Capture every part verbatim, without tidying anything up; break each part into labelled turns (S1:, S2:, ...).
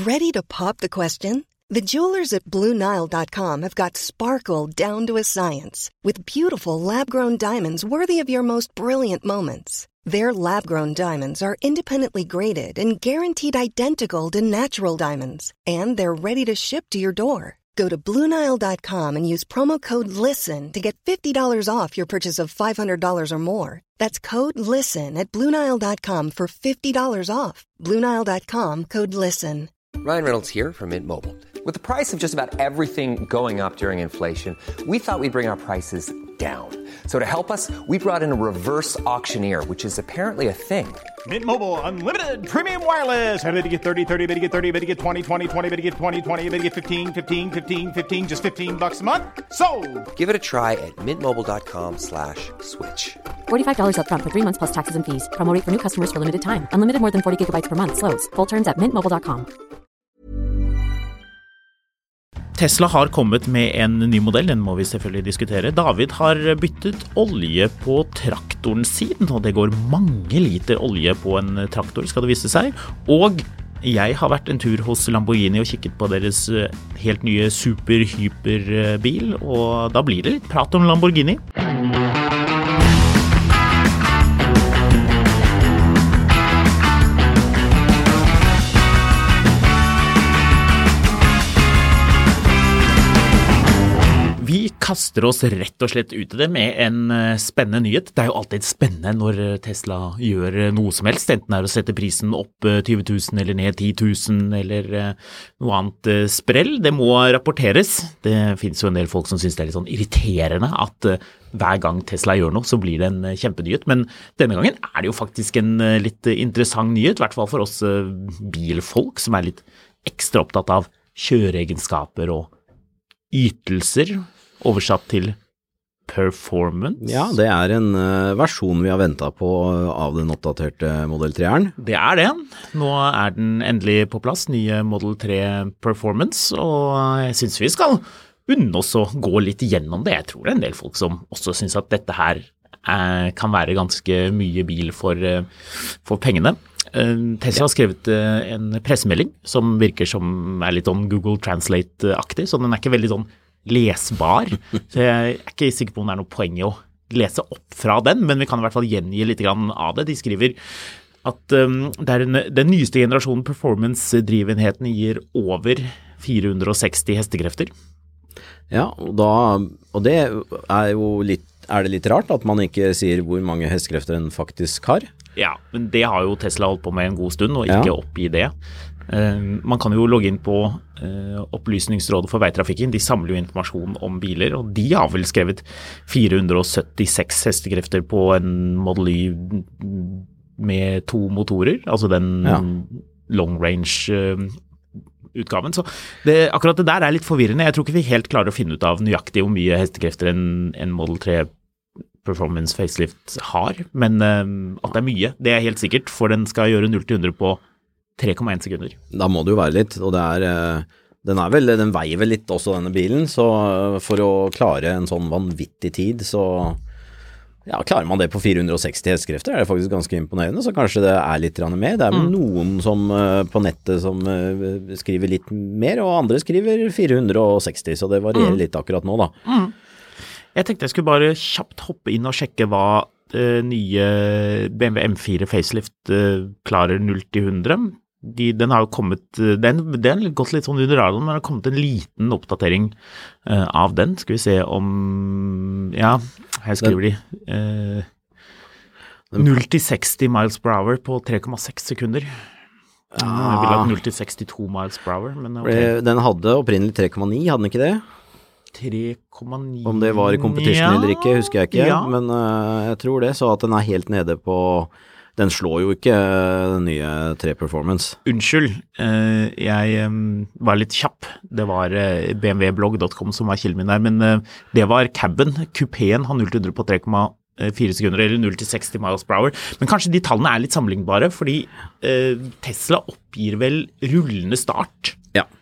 S1: Ready to pop the question? The jewelers at Blue Nile dot com have got sparkle down to a science with beautiful lab-grown diamonds worthy of your most brilliant moments. Their lab-grown diamonds are independently graded and guaranteed identical to natural diamonds, and they're ready to ship to your door. Go to Blue Nile dot com and use promo code LISTEN to get fifty dollars off your purchase of five hundred dollars or more. That's code LISTEN at Blue Nile dot com for fifty dollars off. Blue Nile dot com, code LISTEN.
S2: Ryan Reynolds here from Mint Mobile. With the price of just about everything going up during inflation, we thought we'd bring our prices down. So to help us, we brought in a reverse auctioneer, which is apparently a thing.
S3: Mint Mobile Unlimited Premium Wireless. How to get thirty, thirty, how to get thirty, how to get twenty, twenty, twenty, how to get twenty, twenty, how to get fifteen, fifteen, fifteen, fifteen, just fifteen bucks a month? Sold!
S2: Give it a try at mintmobile.com slash switch.
S4: forty-five dollars up front for three months plus taxes and fees. Promo rate for new customers for limited time. Unlimited more than forty gigabytes per month. Slows full terms at mint mobile dot com.
S5: Tesla har kommet med en ny modell, den må vi selvfølgelig diskutere. David har byttet olje på traktoren sin, og det går mange liter olje på en traktor, skal det vise seg. Og jeg har vært en tur hos Lamborghini og kikket på deres helt nye super-hyperbil, og da blir det litt prat om Lamborghini. Vi kaster oss rett og slett ut i det med en spennende nyhet. Det er jo alltid spennende når Tesla gjør noe som helst, enten er å sette prisen opp tjue tusen eller ned ti tusen eller noe annet sprell. Det må rapporteres. Det finnes jo en del folk som synes det er litt sånn irriterende at hver gang Tesla gjør noe så blir det en kjempenyhet, men denne gangen er det jo faktisk en litt interessant nyhet, i hvert fall for oss bilfolk som er litt ekstra opptatt av kjøreegenskaper og ytelser, oversatt til performance.
S6: Ja, det er en uh, versjon vi har ventet på av den oppdaterte Model tre-eren.
S5: Det er det. Nå er den endelig på plass, nye Model tre Performance, og jeg synes vi skal unne oss å gå litt gjennom det. Jeg tror det er en del folk som også synes at dette her er, kan være ganske mye bil for, for pengene. Tesla har skrevet en pressemelding som virker som er litt sånn Google Translate-aktig, så den er ikke veldig sånn lesbar. Så jeg er ikke sikker på om det er noe poeng i å lese opp fra den, men vi kan i hvert fall gjengi litt grann av det. De skriver at um, det er en, den nyeste generasjonen performance-drivenheten gir over fire hundre og seksti hestekrefter.
S6: Ja, og, da, og det er jo litt, er det litt rart at man ikke sier hvor mange hestekrefter den faktisk har?
S5: Ja, men det har jo Tesla holdt på med en god stund, og ikke ja. oppgi det. Uh, man kan jo logge inn på uh, Opplysningsrådet for veitrafikken. De samler jo informasjon om biler, og de har vel skrevet fire hundre og syttiseks hestekrefter på en Model Y med to motorer, altså den ja. long range uh, utgaven. Så det, akkurat det der er litt forvirrende. Jeg tror ikke vi helt klarer å finne ut av nøyaktig hvor mye hestekrefter en, en Model tre Performance Facelift har, men uh, at det er mye, det er helt sikkert, for den skal gjøre null til hundre på tre komma én sekunder.
S6: Da må det jo være litt, og det er, den, er vel, den veier vel litt også denne bilen, så for å klare en sånn vanvittig tid, så ja, klarer man det på fire hundre og seksti hestekrefter, er det faktisk ganske imponerende, så kanskje det er litt mer. Det er vel mm. noen som på nettet som skriver litt mer, og andre skriver fire hundre og seksti, så det varierer mm. litt akkurat nå da.
S5: Mm. Jeg tenkte jeg skulle bare kjapt hoppe inn og sjekke hva uh, nye B M W M fire facelift uh, klarer null til hundre. De, den har jo kommet, den, den har gått litt sånn under radaren, men det har kommet en liten oppdatering uh, av den. Skal vi se om, ja, her skriver den, de, uh, null til seksti miles per hour på tre komma seks sekunder. Ja. Jeg vil ha null til sekstito miles per hour, men okay.
S6: Den hadde opprinnelig tre komma ni, hadde den ikke det?
S5: tre komma ni
S6: Om det var i competition ja. eller ikke, husker jeg ikke, ja. men uh, jeg tror det, så at den er helt nede på, den slår jo ikke den nye tre Performance.
S5: Unnskyld, uh, jeg um, var litt kjapp, det var uh, b m w blogg punktum com som var kilden min der, men uh, det var cabben, kupeen har null til hundre på tre komma fire sekunder, eller null til seksti miles per hour, men kanskje de tallene er litt sammenlignbare, fordi uh, Tesla oppgir vel rullende start.
S6: Ja.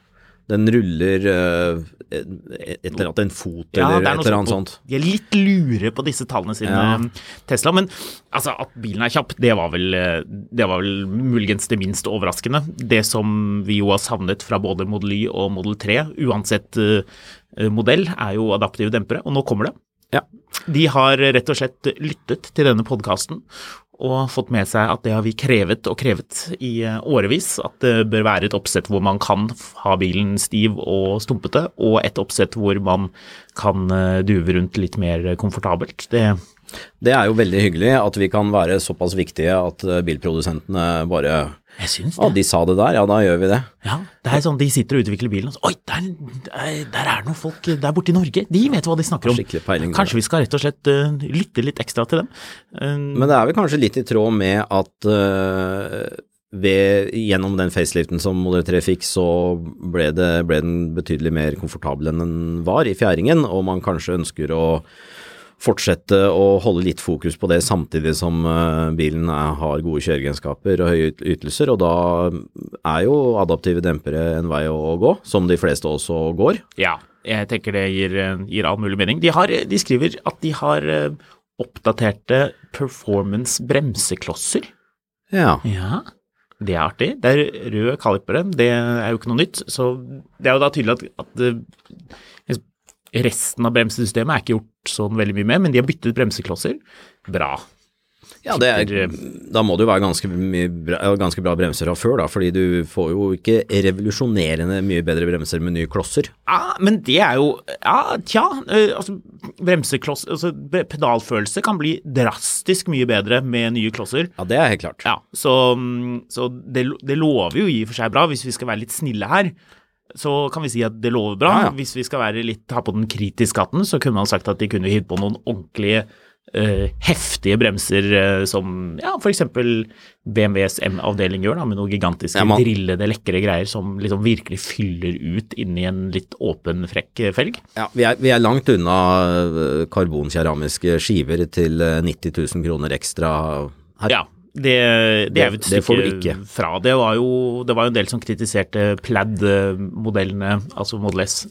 S6: den ruller uh, et eller annet, en fot
S5: ja,
S6: eller et eller annet sånt.
S5: De er litt lure på disse tallene sine, ja. Tesla, men altså, at bilen er kjapp, det var vel, det var vel muligens det minst overraskende. Det som vi jo har savnet fra både Model Y og Model tre, uansett uh, modell, er jo adaptive dempere, og nå kommer det.
S6: Ja.
S5: De har rett og slett lyttet til denne podcasten og fått med seg at det har vi krevet og krevet i årevis, at det bør være et oppsett hvor man kan ha bilen stiv og stumpete, og et oppsett hvor man kan duve rundt litt mer komfortabelt. Det,
S6: det er jo veldig hyggelig at vi kan være såpass viktige at bilprodusentene bare
S5: jeg synes det.
S6: Ja, de sa det der, ja, da gjør vi det.
S5: Ja, det er sånn, de sitter og utvikler bilen, og så, oi, der, der, der er noen folk der borte i Norge, de vet hva de snakker om.
S6: Skikkelig peiling.
S5: Kanskje vi skal rett og slett uh, lytte litt ekstra til dem. Uh,
S6: Men det er vel kanskje litt i tråd med at uh, ved, gjennom den faceliften som Model tre fikk, så ble, det, ble den betydelig mer komfortabel enn den var i fjæringen, og man kanskje ønsker å fortsette å holde litt fokus på det samtidig som uh, bilen er, har gode kjøregenskaper og høye ytelser, og da er jo adaptive dempere en vei å, å gå, som de fleste også går.
S5: Ja, jeg tenker det gir, gir all mulig mening. De, har, de skriver at de har uh, oppdaterte performance bremseklosser.
S6: Ja.
S5: Ja, det er artig. Det er røde kalipere, det er jo ikke noe nytt, så det er jo da tydelig at, at uh, resten av bremsesystemet er ikke gjort sånn veldig mye med, men de har byttet bremseklosser. Bra.
S6: Ja, det er, da må det jo være ganske, mye, ganske bra bremser av før da, fordi du får jo ikke revolusjonerende mye bedre bremser med nye klosser.
S5: Ja, men det er jo, ja, tja, altså bremsekloss, altså pedalfølelse kan bli drastisk mye bedre med nye klosser.
S6: Ja, det er helt klart.
S5: Ja, så, så det, det lover jo i og for seg bra, hvis vi skal være litt snille her. Så kan vi si at det lover bra. Ja, ja. Hvis vi skal være litt, ha på den kritiske hatten, så kunne man sagt at de kunne hive på noen ordentlige, uh, heftige bremser, uh, som, ja, for eksempel B M W's M-avdeling gjør da, med noen gigantiske, ja, man... drillede, lekre greier som liksom virkelig fyller ut inni en litt åpen, frekk felg.
S6: Ja, vi er, vi er langt unna karbonkeramiske skiver til nitti tusen kroner ekstra her.
S5: Ja. Det, det er jo et stykke fra. Det var jo, det var jo en del som kritiserte Plaid-modellene, altså Model S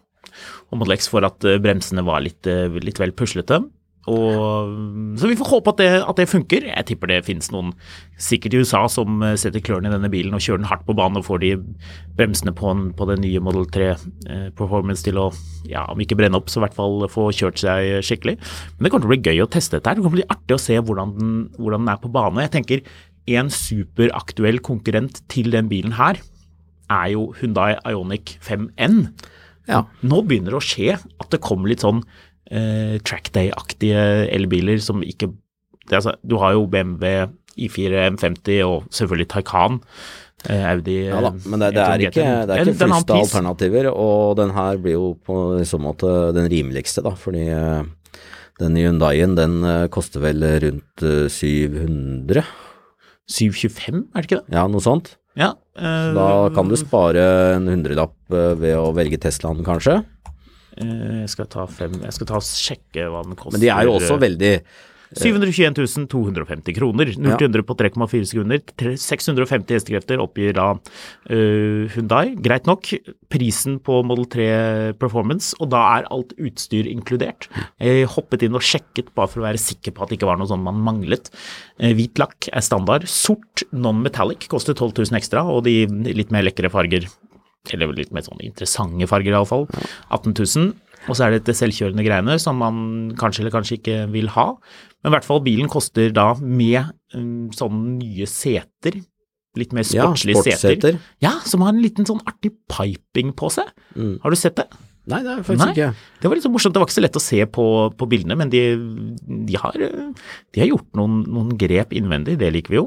S5: og Model X, for at bremsene var litt, litt vel puslete. Og, så vi får håpe at det, at det funker. Jeg tipper det finnes noen, sikkert i U S A, som setter klørne i denne bilen og kjører den hardt på banen og får de bremsene på, en, på den nye Model tre eh, Performance til å, ja, om ikke brenne opp, så i hvert fall få kjørt seg skikkelig. Men det kommer til å bli gøy å teste dette her. Det kommer til å bli artig å se hvordan den, hvordan den er på bane. Jeg tenker, en superaktuell konkurrent til den bilen her er jo Hyundai Ioniq fem N. Ja. Nå begynner det å skje at det kommer litt sånn Uh, trackday-aktige elbiler som ikke, det, altså, du har jo B M W i fire M femti og selvfølgelig Taycan, uh, Audi.
S6: Ja da, men det, det er ikke, det er ikke flest alternativer, og den her blir jo på i så måte den rimeligste da, fordi uh, den Hyundaien, den uh, koster vel rundt uh, syv hundre.
S5: syv tjuefem, er det ikke det?
S6: Ja, noe sånt.
S5: Ja. Uh,
S6: da kan du spare en hundrelapp uh, ved å velge Teslaen kanskje.
S5: Jeg skal ta fem, jeg skal ta og sjekke hva den koster.
S6: Men de er jo også veldig
S5: syv hundre og tjueen tusen to hundre og femti kroner, null til hundre på tre komma fire sekunder, seks hundre og femti hestekrefter oppgir da uh, Hyundai. Greit nok, prisen på Model tre Performance, og da er alt utstyr inkludert. Jeg hoppet inn og sjekket bare for å være sikker på at det ikke var noe sånn man manglet. Uh, hvit lakk er standard, sort non-metallic koster tolv tusen ekstra, og de litt mer lekre farger, eller litt mer sånn interessante farger i alle fall, atten tusen, og så er det dette selvkjørende greiene som man kanskje eller kanskje ikke vil ha, men i hvert fall bilen koster da med um, sånne nye seter, litt mer sportslige ja, seter, ja, som har en liten sånn artig piping på seg. Mm. Har du sett det?
S6: Nei, det er faktisk Nei. ikke.
S5: Det var litt så morsomt, det var ikke så lett å se på, på bildene, men de, de, har, de har gjort noen, noen grep innvendig, det liker vi jo.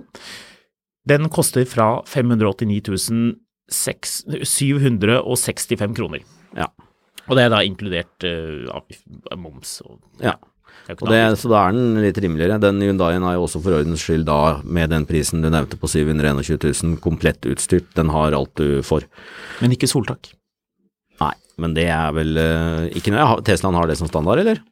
S5: Den koster fra fem hundre og åttini tusen syv hundre og sekstifem kroner. Ja. Og det er da inkludert uh, moms. Og,
S6: ja. Og det, så da er den litt rimeligere. Den Hyundaien er jo også for ordens skyld da, med den prisen du nevnte på syv hundre og tjueen tusen, komplett utstyrt. Den har alt du får.
S5: Men ikke soltak?
S6: Nei, men det er vel uh, ikke noe. Teslaen har det som standard, eller?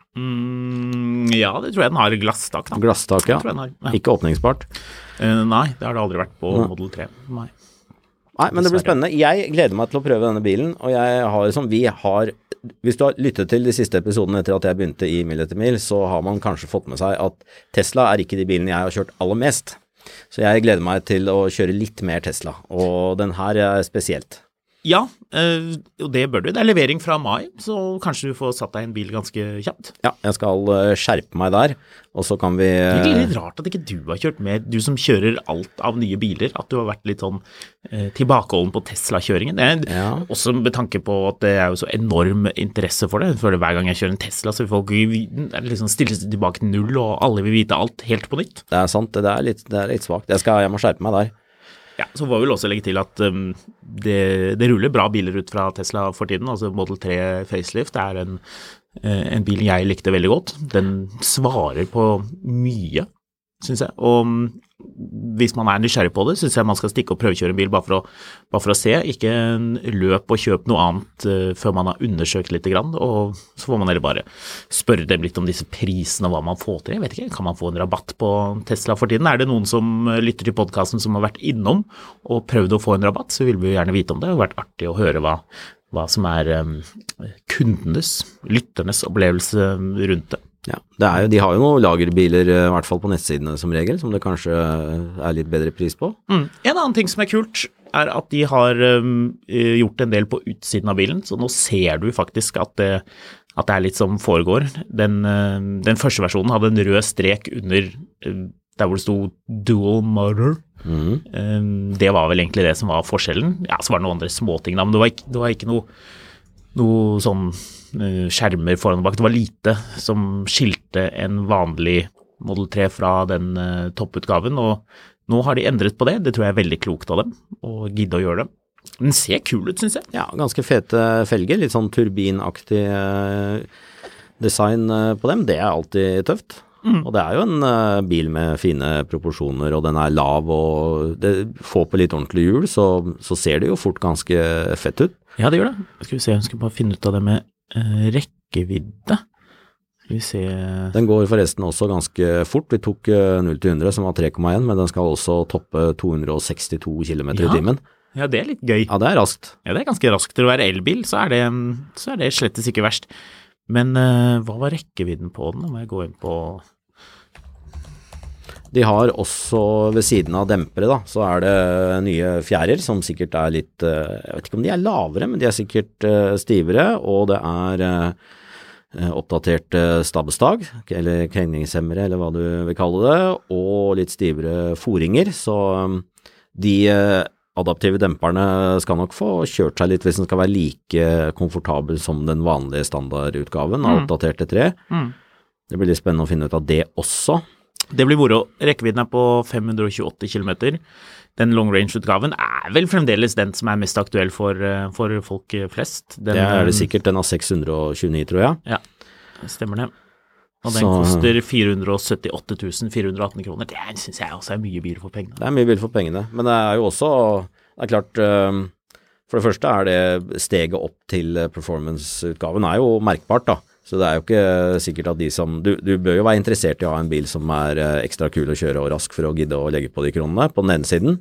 S5: Mm, ja, det tror jeg den har glasstak. Da.
S6: Glasstak, ja.
S5: Har, ja.
S6: Ikke åpningsbart?
S5: Uh, nei, det har det aldri vært på ja. Model tre. Nei.
S6: Nei, men det blir spennende. Jeg gleder meg til å prøve denne bilen, og jeg har som vi har, hvis du har lyttet til de siste episodene etter at jeg begynte i Mil etter Mil, så har man kanskje fått med seg at Tesla er ikke de bilene jeg har kjørt aller mest. Så jeg gleder meg til å kjøre litt mer Tesla, og den her er spesielt.
S5: Ja, øh, og det bør du. Det er levering fra mai, så kanskje du får satt deg en bil ganske kjapt.
S6: Ja, jeg skal uh, skjerpe meg der, og så kan vi... Uh...
S5: Det er litt rart at ikke du har kjørt med, du som kjører alt av nye biler, at du har vært litt sånn uh, tilbakeholden på Tesla-kjøringen. Det er ja. Også med tanke på at det er jo så enorm interesse for det. For hver gang jeg kjører en Tesla, så vil folk liksom stille seg tilbake til null, og alle vil vite alt helt på nytt. Det
S6: er sant, det er litt, det er litt svagt. Jeg, skal, jeg må skjerpe meg der.
S5: Ja, så får vi vel også legge til at um, det, det ruller bra biler ut fra Tesla for tiden, altså Model tre Facelift er en, en bil jeg likte veldig godt. Den svarer på mye, synes jeg, og hvis man er nysgjerrig på det, synes jeg man skal stikke og prøvekjøre en bil bare for å, bare for å se, ikke løp og kjøp noe annet uh, før man har undersøkt litt grann, og så får man heller bare spørre dem litt om disse prisene og hva man får til. Jeg vet ikke, kan man få en rabatt på Tesla for tiden? Er det noen som lytter til podcasten som har vært innom og prøvd å få en rabatt, så vil vi jo gjerne vite om det. Det har vært artig å høre hva, hva som er um, kundenes, lytternes opplevelse rundt det.
S6: Ja, det er jo, de har jo noen lagerbiler, i hvert fall på nettsidene som regel, som det kanskje er litt bedre pris på.
S5: Mm. En annen ting som er kult er at de har um, gjort en del på utsiden av bilen, så nå ser du faktisk at det, at det er litt som foregår. Den, uh, den første versjonen hadde en rød strek under uh, der hvor det stod dual motor. Mm. Um, det var vel egentlig det som var forskjellen. Ja, så var det noen andre småting da, men det var ikke, det var ikke noe, noe sånn skjermer foran og bak. Det var lite som skilte en vanlig Model tre fra den uh, topputgaven, og nå har de endret på det. Det tror jeg er veldig klokt av dem, å gidde å gjøre det. Den ser kul ut, synes jeg.
S6: Ja, ganske fete felger, litt sånn turbinaktig uh, design uh, på dem. Det er alltid tøft. Mm. Og det er jo en uh, bil med fine proporsjoner, og den er lav, og det får på litt ordentlig hjul, så, så ser det jo fort ganske fett ut.
S5: Ja, det gjør det. Skal vi se, jeg skal bare finne ut av det med rekkevidde. Skal vi se.
S6: Den går forresten også ganske fort. Vi tok null til hundre som var tre komma én, men den skal også toppe to hundre og sekstito kilometer
S5: ja.
S6: i timen.
S5: Ja, det er litt gøy.
S6: Ja, det er raskt.
S5: Ja, det er ganske raskt. Til å være elbil, så er det, så er det slettes ikke verst. Men uh, hva var rekkevidden på den? Da må jeg gå inn på...
S6: De har også ved siden av dempere da, så er det nye fjærer som sikkert er litt, jeg vet ikke om de er lavere, men de er sikkert stivere, og det er oppdatert stabbestag, eller krengningshemmere, eller hva du vil kalle det, og litt stivere foringer, så de adaptive demperne skal nok få kjørt seg litt hvis den skal være like komfortabel som den vanlige standardutgaven av oppdaterte tre. Mm. Det blir litt spennende å finne ut av det også.
S5: Det blir moro. Rekkevidden er på fem hundre og tjueåtte kilometer. Den long range-utgaven er vel fremdeles den som er mest aktuell for, for folk flest. Den,
S6: det er det sikkert. Den har seks hundre og tjueni, tror jeg.
S5: Ja, det stemmer det. Og den Så... koster fire hundre og syttiåtte tusen fire hundre og atten kroner. Det synes jeg også er mye bil for pengene.
S6: Det er mye bil for pengene, men det er jo også, det er klart, for det første er det steget opp til performance-utgaven er jo merkbart da. Så det er jo ikke sikkert at de som, du, du bør jo være interessert i å ha en bil som er ekstra kul å kjøre og rask for å gidde å legge på de kronene på den ene siden.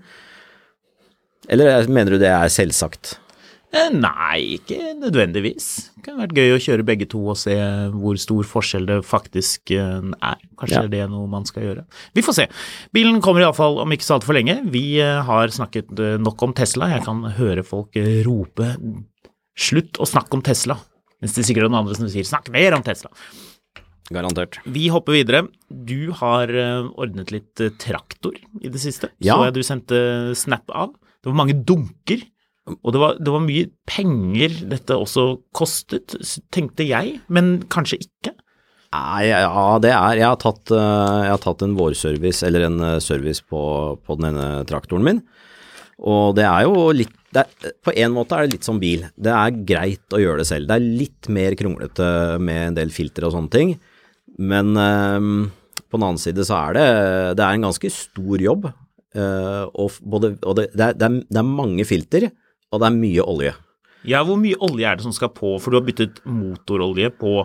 S6: Eller mener du det er selvsagt?
S5: Eh, nei, ikke nødvendigvis. Det kan være gøy å kjøre begge to og se hvor stor forskjell det faktisk er. Kanskje ja. Det er noe man skal gjøre. Vi får se. Bilen kommer i alle fall om ikke så alt for lenge. Vi har snakket nok om Tesla. Jeg kan høre folk rope slutt å snakke om Tesla. Mens det er sikkert noen andre som sier, snakk mer om Tesla.
S6: Garantert.
S5: Vi hopper videre. Du har ordnet litt traktor i det siste.
S6: Ja.
S5: Så jeg du sendte snap av. Det var mange dunker, og det var, det var mye penger dette også kostet, tenkte jeg, men kanskje ikke.
S6: Nei, ja, det er. Jeg har tatt, jeg har tatt en vårservice, eller en service på, på den ene traktoren min, og det er jo litt det er, på en måte er det litt som bil. Det er greit å gjøre det selv. Det er litt mer kronglete med en del filter og sånne ting, men um, på den annen side så er det, det er en ganske stor jobb, uh, og, både, og det, det, er, det, er, det er mange filter, og det er mye olje.
S5: Ja, hvor mye olje er det som skal på? For du har byttet motorolje på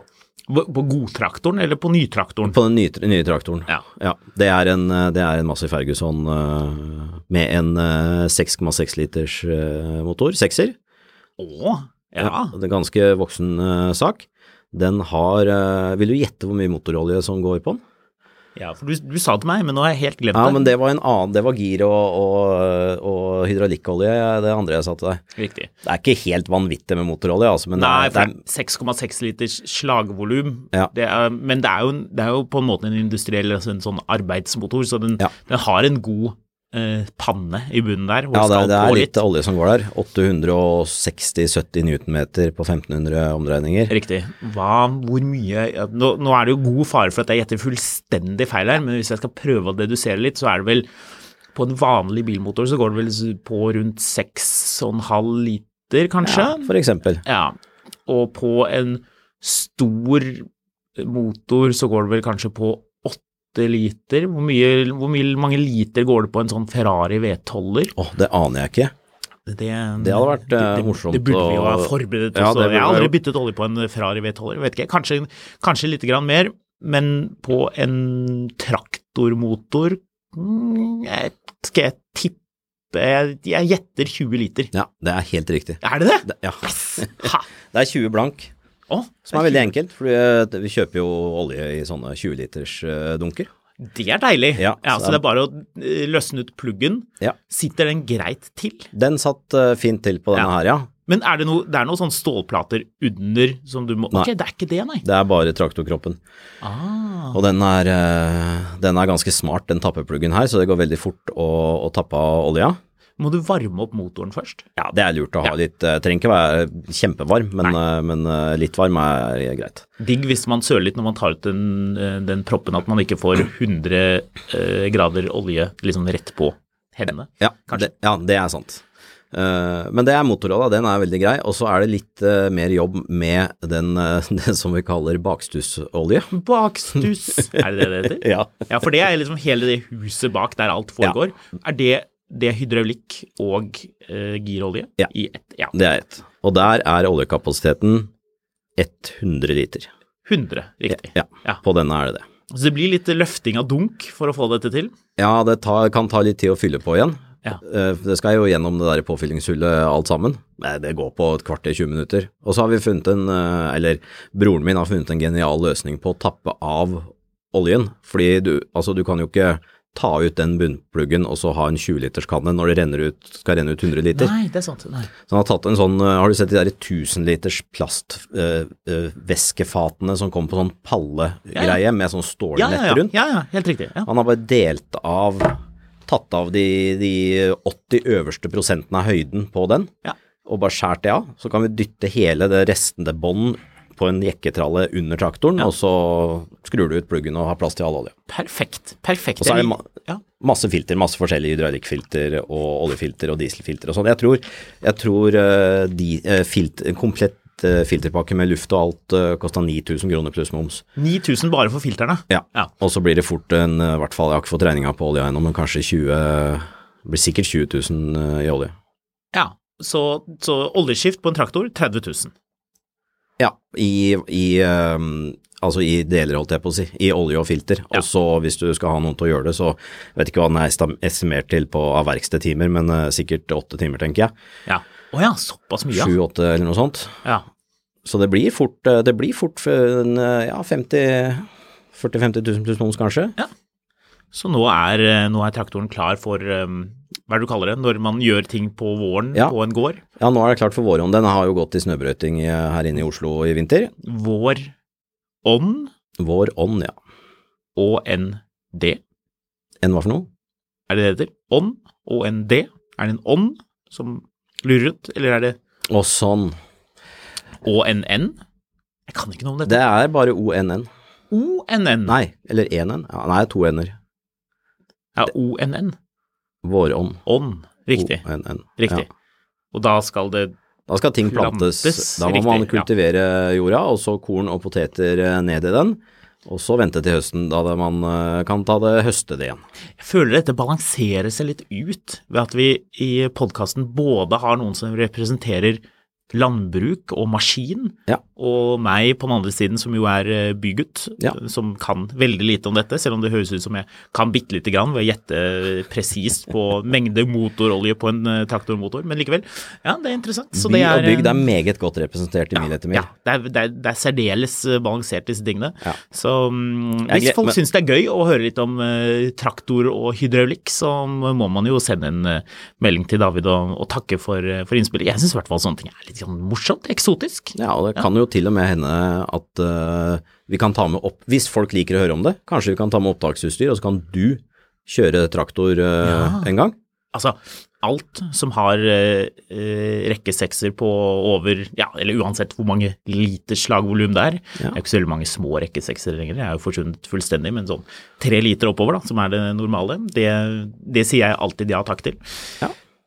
S5: På, på godtraktoren eller på nytraktoren?
S6: På den nye, nye traktoren.
S5: Ja.
S6: ja. Det er en, det er en Massey Ferguson uh, med en uh, seks komma seks liters uh, motor, sekser.
S5: Åh, ja.
S6: ja. Det er en ganske voksen uh, sak. Den har, uh, vil du gjette hvor mye motorolje som går på den?
S5: Ja, for du, du sa til meg, men nå har jeg helt glemt
S6: ja,
S5: det.
S6: Ja, men det var en annen, det var gir og, og, og hydraulikkolje, det andre jeg sa til deg.
S5: Riktig.
S6: Det er ikke helt vanvittig med motorolje, altså, men
S5: Nei,
S6: det er,
S5: seks komma seks liters slagvolum,
S6: ja.
S5: det er, men det er, jo, det er jo på en måte en industriell, altså en sånn arbeidsmotor, så den,
S6: ja.
S5: den har en god eh, panne i bunnen der.
S6: Ja, det, det er litt, litt olje som går der. åtte hundre seksti til sytti newtonmeter på femten hundre omdreininger.
S5: Riktig. Hva, hvor mye, ja, nå, nå er det jo god fare for at jeg gjetter fullstendig feil her, men hvis jeg skal prøve å dedusere litt, så er det vel, på en vanlig bilmotor så går det vel på rundt seks komma fem liter, kanskje?
S6: Ja, for eksempel.
S5: Ja, og på en stor motor så går det vel kanskje på liter. Hvor, mye, hvor mye, mange liter går det på en sånn Ferrari V tolv?
S6: Åh, det aner jeg ikke.
S5: Det,
S6: det hadde vært uh,
S5: det, det,
S6: morsomt.
S5: Det burde vi jo ha forberedt
S6: ja,
S5: også. Jeg har aldri
S6: jo...
S5: byttet olje på en Ferrari V tolv, vet ikke, kanskje, kanskje litt grann mer, men på en traktormotor jeg, skal jeg tippe, jeg, jeg gjetter tjue liter.
S6: Ja, det er helt riktig.
S5: Er det det?
S6: det ja. Det er tjue blank.
S5: Oh,
S6: som er veldig enkelt, for vi kjøper jo olje i sånne tjue liters dunker.
S5: Det er deilig. Ja,
S6: ja
S5: så, så det er bare å løsne ut pluggen.
S6: Ja.
S5: Sitter den greit til?
S6: Den satt uh, fint til på denne
S5: ja.
S6: her, ja.
S5: Men er det noe, det er noen sånne stålplater under som du må...
S6: Nei.
S5: Ok, det er ikke det, nei.
S6: Det er bare traktorkroppen.
S5: Ah.
S6: Og den er, uh, den er ganske smart, den tappepluggen her, så det går veldig fort å, å tappe av olja.
S5: Må du varme opp motoren først?
S6: Ja, det er lurt å ha
S5: ja. litt,
S6: uh, trenger ikke være kjempevarm, men, uh, men uh, litt varm er uh, greit.
S5: Digg hvis man søler litt når man tar ut den, uh, den proppen, at man ikke får hundre uh, grader olje liksom rett på hendene.
S6: Ja, det, ja, det er sant. Uh, men det er motorolja, den er veldig grei, og så er det litt uh, mer jobb med den, uh, den som vi kaller bakstussolje.
S5: Bakstus, er det det det heter?
S6: ja.
S5: Ja, for det er liksom hele det huset bak der alt foregår. Ja. Er det Det er hydraulikk og uh, girolje
S6: ja.
S5: i ett? Ja,
S6: det er ett. Og der er oljekapasiteten hundre liter.
S5: hundre, riktig.
S6: Ja, ja, på denne er det det.
S5: Så det blir litt løfting av dunk for å få dette til?
S6: Ja, det tar, kan ta litt tid å fylle på igjen.
S5: Ja.
S6: Uh, det skal jo gjennom det der påfyllingshullet alt sammen. Det går på et kvarter, tjue minutter. Og så har vi funnet en, uh, eller broren min har funnet en genial løsning på å tappe av oljen. Fordi du, altså du kan jo ikke ta ut den bunnpluggen og så ha en tjue liters kanne når det renner ut, skal renne ut hundre liter.
S5: Nei, det er sant. Nei.
S6: Så han har tatt en sånn, har du sett de der tusen liters plastvæskefatene uh, uh, som kommer på sånn pallegreie ja, ja. med sånn stålnett
S5: ja, ja, ja.
S6: rundt?
S5: Ja, ja, helt riktig. Ja.
S6: Han har bare delt av, tatt av de, de åtti øverste prosentene av høyden på den,
S5: ja.
S6: og bare skjært det av. Så kan vi dytte hele det restende bånd på en jekketralle under traktoren, ja. og så skrur du ut pluggen og har plass til all olje.
S5: Perfekt, perfekt.
S6: Og så er det ma ja. masse filter, masse forskjellige hydraulikkfilter og oljefilter og dieselfilter og sånn. Jeg tror, jeg tror uh, de, uh, filter, en komplett uh, filterpakke med luft og alt uh, kostet ni tusen kroner pluss moms.
S5: ni tusen bare for filterne?
S6: Ja, ja. Og så blir det fort en, i hvert fall, jeg har ikke fått regninga på olje ennå, men kanskje tjue, det blir sikkert tjue tusen uh, i olje.
S5: Ja, så, så oljeskift på en traktor, tretti tusen.
S6: Ja, i, i, um, altså i deler holdt jeg på å si, i olje og filter, ja. og så hvis du skal ha noen til å gjøre det, så vet ikke hva den er estimert til på av verkstedtimer, men uh, sikkert åtte timer tenker jeg.
S5: Ja, åja, såpass mye.
S6: sju åtte eller noe sånt.
S5: Ja.
S6: Så det blir fort, det blir fort for en, ja, femti førti til femti tusen pluss moms kanskje.
S5: Ja, så nå er, nå er traktoren klar for... Um hva er det du kaller det, når man gjør ting på våren ja. på en gård?
S6: Ja, nå er det klart for vårånd. Den har jo gått i snøbrøyting her inne i Oslo i vinter.
S5: Vårånd?
S6: Vårånd, ja.
S5: Og en D?
S6: En hva for noe?
S5: Er det det heter? Ånd og en D? Er det en ånd som lurer ut, eller er det?
S6: Og sånn.
S5: Og en N? Jeg kan ikke noe om dette.
S6: Det er bare O N N.
S5: O N N?
S6: Nei, eller en N. Ja, nei, to N-er.
S5: Ja, O N N.
S6: Vårånd.
S5: Ånd, riktig.
S6: O N N.
S5: Riktig. Ja. Og da skal det
S6: Da skal ting plantes. plantes da må riktig, man kultivere ja. jorda, og så korn og poteter ned i den, og så vente til høsten, da man kan ta det høste det igjen.
S5: Jeg føler dette balanserer seg litt ut, ved at vi i podcasten både har noen som representerer landbruk og maskin,
S6: ja.
S5: og meg på den andre siden som jo er bygutt,
S6: ja.
S5: som kan veldig lite om dette, selv om det høres ut som jeg kan bitte lite grann ved å gjette presist på mengde motorolje på en traktormotor, men likevel, ja, det er interessant. Så
S6: By
S5: det er,
S6: og bygd er meget godt representert i
S5: ja,
S6: mil etter mil.
S5: Ja, det er, det, er, det er særdeles balansert disse tingene.
S6: Ja.
S5: Så um, hvis
S6: gled,
S5: folk
S6: men... synes
S5: det er gøy å høre litt om uh, traktor og hydraulikk, så må man jo sende en uh, melding til David og, og takke for, uh, for innspillet. Jeg synes i hvert fall sånne ting er litt sånn morsomt, eksotisk.
S6: Ja, og det kan jo til og med hende at uh, vi kan ta med opp, hvis folk liker å høre om det, kanskje vi kan ta med opptaksutstyr, og så kan du kjøre traktor uh, ja. en gang.
S5: Altså, alt som har uh, rekkesekser på over, ja, eller uansett hvor mange liter slagvolum det er, ja. det er ikke så veldig mange små rekkesekser lenger, det er jo forsvunnet fullstendig, men sånn tre liter oppover da, som er det normale, det, det sier jeg alltid ja takk til. Ja.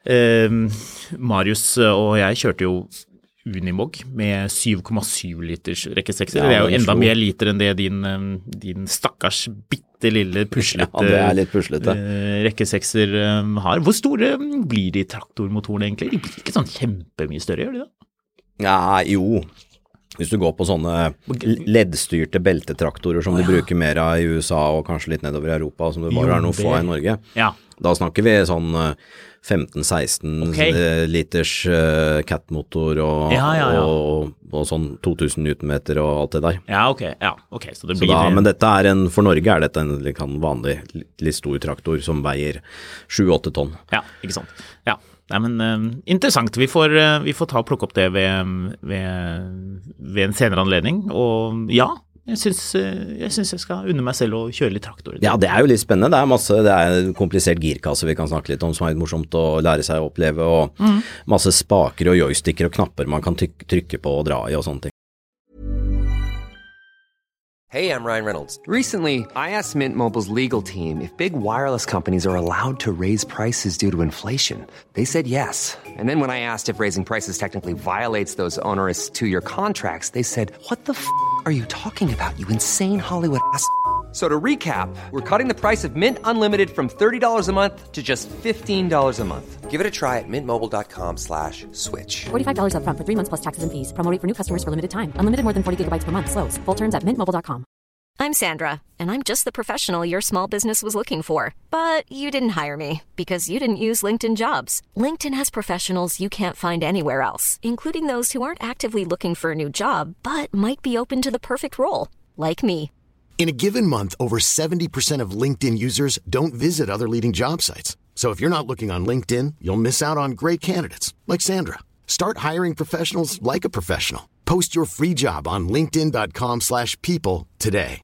S5: Uh, Marius og jeg kjørte jo Unimog med syv komma syv liters rekkesekser. Ja, det er jo enda mer liter enn det din, din stakkars bitte lille puslete,
S6: ja, det er litt puslete.
S5: Uh, rekkesekser um, har. Hvor store blir de traktormotorene egentlig? De blir ikke sånn kjempemye større, gjør de da?
S6: Ja, jo. Hvis du går på sånne leddstyrte beltetraktorer som de bruker mer av i U S A og kanskje litt nedover i Europa, som det bare jo, er noe få i Norge,
S5: ja.
S6: da snakker vi sånn femten seksten okay. liters uh, cat-motor og,
S5: ja, ja, ja.
S6: og, og sånn to tusen newtonmeter og alt det der.
S5: Ja, ok. Ja, okay. Så det blir...
S6: Så da, men dette er en, for Norge er dette en liksom, vanlig, litt stor traktor som veier sju åtte tonn.
S5: Ja, ikke sant. Ja. Nei, men uh, interessant. Vi får, uh, vi får ta og plukke opp det ved, ved, ved en senere anledning. Og ja, jeg synes, uh, jeg synes jeg skal unne meg selv å kjøre litt traktor.
S6: Ja, det er jo litt spennende. Det er masse, det er en komplisert girkasse vi kan snakke litt om, som er litt morsomt å lære seg å oppleve, og mm. masse spaker og joysticker og knapper man kan trykke, trykke på og dra i og sånne ting.
S2: Hey, I'm Ryan Reynolds. Recently, I asked Mint Mobile's legal team if big wireless companies are allowed to raise prices due to inflation. They said yes. And then when I asked if raising prices technically violates those onerous two-year contracts, they said, what the f*** are you talking about, you insane Hollywood ass f- So to recap, we're cutting the price of Mint Unlimited from thirty dollars a month to just fifteen dollars a month. Give it a try at mintmobile.com slash switch.
S4: forty-five dollars up front for three months plus taxes and fees. Promo rate for new customers for limited time. Unlimited more than forty gigabytes per month. Slows full terms at mint mobile dot com.
S7: I'm Sandra, and I'm just the professional your small business was looking for. But you didn't hire me because you didn't use LinkedIn Jobs. LinkedIn has professionals you can't find anywhere else, including those who aren't actively looking for a new job, but might be open to the perfect role, like me.
S8: In a given month, over seventy percent of LinkedIn users don't visit other leading job sites. So if you're not looking on LinkedIn, you'll miss out on great candidates like Sandra. Start hiring professionals like a professional. Post your free job on linkedin dot com slash people today.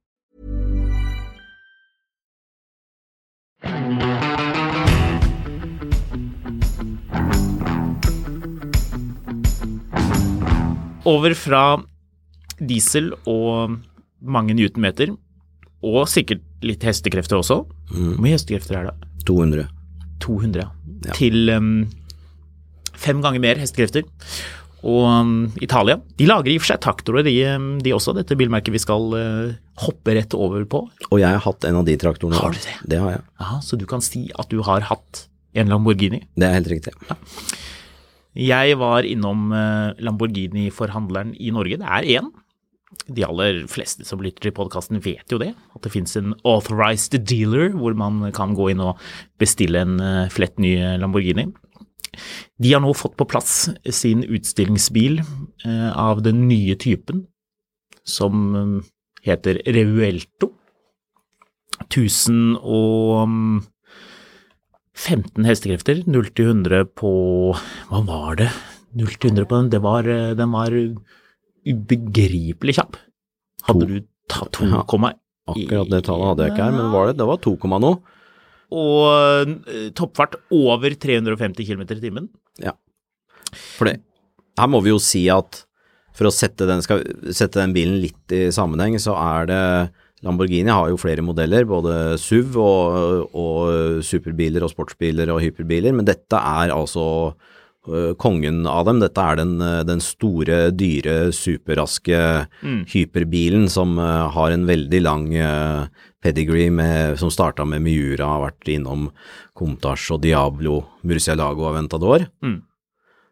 S5: Over fra diesel og mange newtonmeter, og sikkert litt hestekrefter også. Mm. Hvor mye hestekrefter er det?
S6: to hundre.
S5: to hundre, ja. Til um, fem ganger mer hestekrefter. Og um, Italia, de lager i og for seg traktorer, de, de også, dette bilmerket vi skal uh, hoppe rett over på.
S6: Og jeg har hatt en av de traktorene.
S5: Har du det?
S6: Det har jeg.
S5: Aha, så du kan si at du har hatt en Lamborghini?
S6: Det er helt riktig.
S5: Ja. Jeg var innom uh, Lamborghini-forhandleren i Norge, det er en. De aller fleste som lytter til podcasten vet jo det, at det finnes en authorized dealer hvor man kan gå inn og bestille en uh, flett ny Lamborghini. De har nå fått på plass sin utstillingsbil uh, av den nye typen, som um, heter Revuelto. tusen og femten hestekrefter, null til hundre på, hva var det? null til hundre på den, det var, den var ubegripelig kjapp. Hadde du tatt to komma
S6: én? Akkurat det tallet hadde jeg ikke her, men var det, det var to komma noe.
S5: Og toppfart over tre hundre og femti kilometer i timen.
S6: Ja, for det, her må vi jo si at for å sette den, skal, sette den bilen litt i sammenheng, så er det, Lamborghini har jo flere modeller, både S U V og, og superbiler og sportsbiler og hyperbiler, men dette er altså uh, kongen av dem. Dette er den, den store, dyre, superraske mm. hyperbilen som uh, har en veldig lang uh, pedigree med, som startet med Miura, har vært innom Countach og Diablo, Murcielago og Aventador. Mm.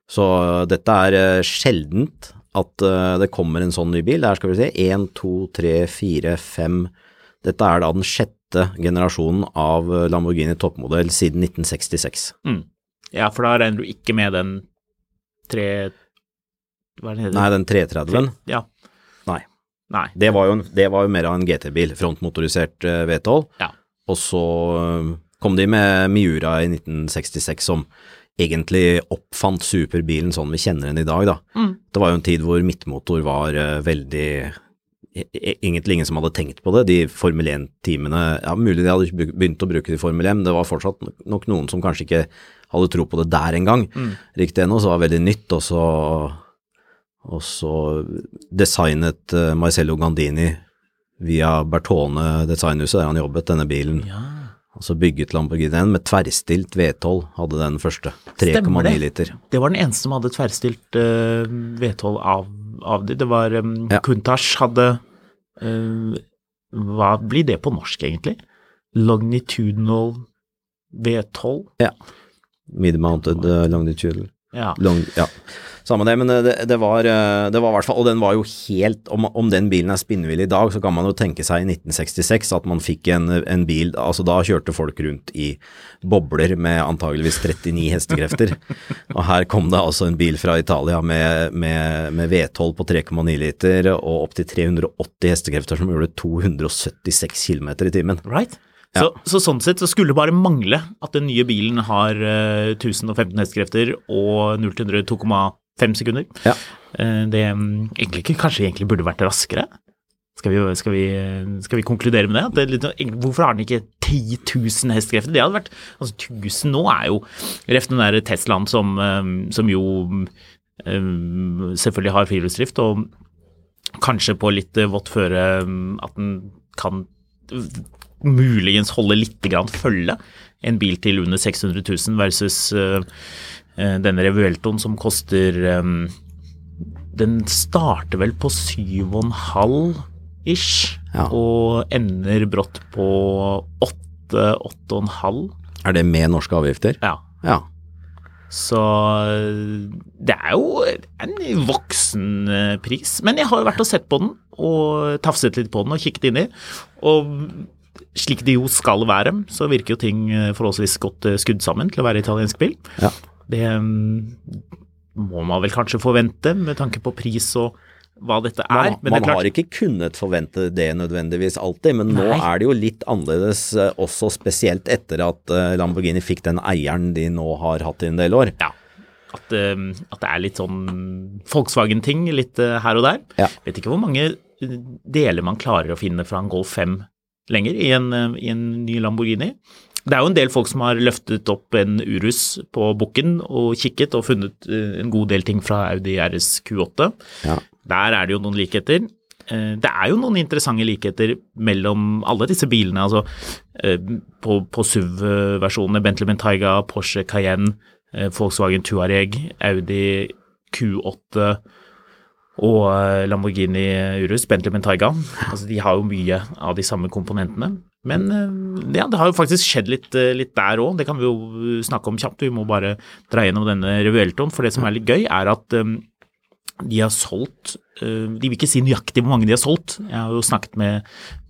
S6: Så dette er sjeldent at det kommer en sånn ny bil. Der skal vi se, en, to, tre, fire, fem. Dette er da den sjette generasjonen av Lamborghini toppmodell siden nitten sekstiseks.
S5: Mm. Ja, for da regner du ikke med den tre... Hva er det heter?
S6: Nei, den tre tretti.
S5: Ja.
S6: Nei.
S5: Nei.
S6: Det var jo, en, det var jo mer av en G T-bil, frontmotorisert uh, V tolv.
S5: Ja.
S6: Og så uh, kom de med Miura i nitten sekstiseks som egentlig oppfant superbilen sånn vi kjenner den i dag da. Mm. Det var jo en tid hvor midtmotor var uh, veldig, e egentlig ingen som hadde tenkt på det. De Formel én-teamene, ja mulig de hadde begynt å bruke det i Formel én, det var fortsatt nok noen som kanskje ikke hadde tro på det der en gang. Mm. Riktig ennå, så var det veldig nytt, og så, og så designet uh, Marcello Gandini via Bertone designhuset der han jobbet denne bilen. Ja. Og så bygget Lamborghini med tverrstilt V tolv, hadde den første, tre komma ni liter.
S5: Det var den eneste som hadde tverrstilt uh, V tolv av, av det. Det var, um, ja. Countach hadde, uh, hva blir det på norsk egentlig? Longitudinal V tolv?
S6: Ja, mid-mounted uh, longitudinal.
S5: Ja.
S6: Long, ja. Samme det, men det, det var det var i hvert fall, og den var jo helt, om, om den bilen er spinnvill i dag, så kan man jo tenke seg i nitten sekstiseks at man fikk en, en bil, altså da kjørte folk rundt i bobler med antageligvis trettini hestekrefter, og her kom det altså en bil fra Italia med, med, med V tolv på tre komma ni liter og opp til tre hundre og åtti hestekrefter som gjorde to hundre og syttiseks kilometer i timen.
S5: Right. Ja. Så, så sånn sett så skulle det bare mangle at den nye bilen har uh, tusen og femten hestekrefter og null til hundre to komma fem sekunder. Ja. Uh, det egentlig, kanskje egentlig burde vært raskere. Skal vi, skal vi, skal vi konkludere med det? At det er litt, hvorfor har den ikke ti tusen hestekrefter? Det hadde vært, altså tusen nå er jo ref den der Teslaen som, um, som jo um, selvfølgelig har friluftsdrift og kanskje på litt uh, vått føre um, at den kan muligens holde litt grann følge en bil til under seks hundre tusen versus uh, uh, denne Revueltoen som koster um, den starter vel på syv og en halv ish ja. Og ender brått på åtte, åtte og en halv.
S6: Er det med norske avgifter?
S5: Ja.
S6: Ja.
S5: Så det er jo en voksen pris, men jeg har jo vært og sett på den og tafset litt på den og kikket inn i, og slik det jo skal være, så virker jo ting forholdsvis godt skudd sammen til å være italiensk bil.
S6: Ja.
S5: Det må man vel kanskje forvente med tanke på pris og hva dette er.
S6: Man,
S5: men
S6: man
S5: det er klart,
S6: har ikke kunnet forvente det nødvendigvis alltid, men nei. Nå er det jo litt annerledes også spesielt etter at Lamborghini fikk den eieren de nå har hatt i en del år.
S5: Ja. At, at det er litt sånn Volkswagen-ting litt her og der.
S6: Ja.
S5: Vet ikke hvor mange deler man klarer å finne fra en Golf fem lenger i en, i en ny Lamborghini. Det er jo en del folk som har løftet opp en Urus på bukken og kikket og funnet en god del ting fra Audi R S Q åtte.
S6: Ja.
S5: Der er det jo noen likheter. Det er jo noen interessante likheter mellom alle disse bilene, altså på, på S U V-versjonene, Bentley Bentayga, Porsche Cayenne, Volkswagen Touareg, Audi Q åtte og Lamborghini Urus, Bentley Bentayga. Altså, de har jo mye av de samme komponentene. Men ja, det har jo faktisk skjedd litt, litt der også. Det kan vi jo snakke om kjapt. Vi må bare dra gjennom denne Revueltoen, for det som er litt gøy er at um, de har solgt, uh, de vil ikke si nøyaktig hvor mange de har solgt. Jeg har jo snakket med,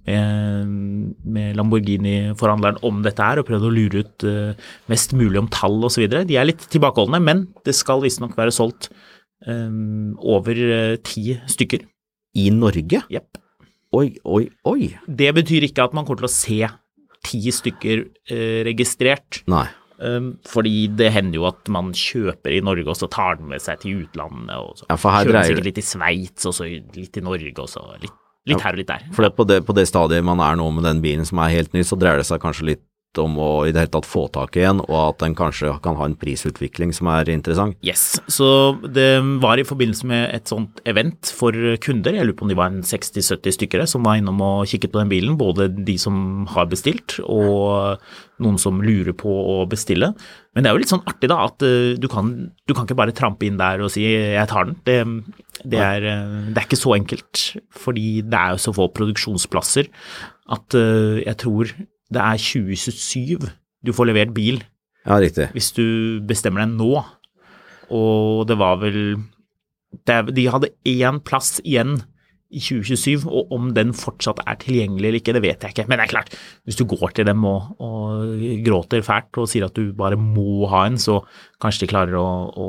S5: med, med Lamborghini-forhandleren om dette her, og prøvd å lure ut uh, mest mulig om tall og så videre. De er litt tilbakeholdende, men det skal visst nok være solgt Um, over uh, ti stykker.
S6: I Norge?
S5: Jepp.
S6: Oi, oi, oi.
S5: Det betyr ikke at man kommer til å se ti stykker uh, registrert.
S6: Nei.
S5: Um, fordi det hender jo at man kjøper i Norge, og så tar den med seg til utlandet, og så
S6: ja, for her
S5: kjøper
S6: dreier...
S5: sikkert litt i Sveits, og så litt i Norge, og så litt, litt ja, her og litt der.
S6: For det, på, det, på det stadiet man er nå med den bilen som er helt ny, så dreier det seg kanskje litt om å i det hele tatt få tak i en, og at den kanskje kan ha en prisutvikling som er interessant.
S5: Yes, så det var i forbindelse med et sånt event for kunder, jeg lurer på om de var en seksti til sytti stykker som var innom og kikket på den bilen, både de som har bestilt og noen som lurer på å bestille. Men det er jo litt sånn artig da, at du kan, du kan ikke bare trampe inn der og si jeg tar den. Det, det, er, det er ikke så enkelt, fordi det er jo så få produksjonsplasser at jeg tror det er tjue tjuesyv du får levert bil.
S6: Ja, riktig.
S5: Hvis du bestemmer deg nå. og det var vel det, De hadde én plass igjen i tjue tjuesyv, og om den fortsatt er tilgjengelig eller ikke, det vet jeg ikke. Men det er klart, hvis du går til dem og, og gråter fælt og sier at du bare må ha en, så kanskje de klarer å, å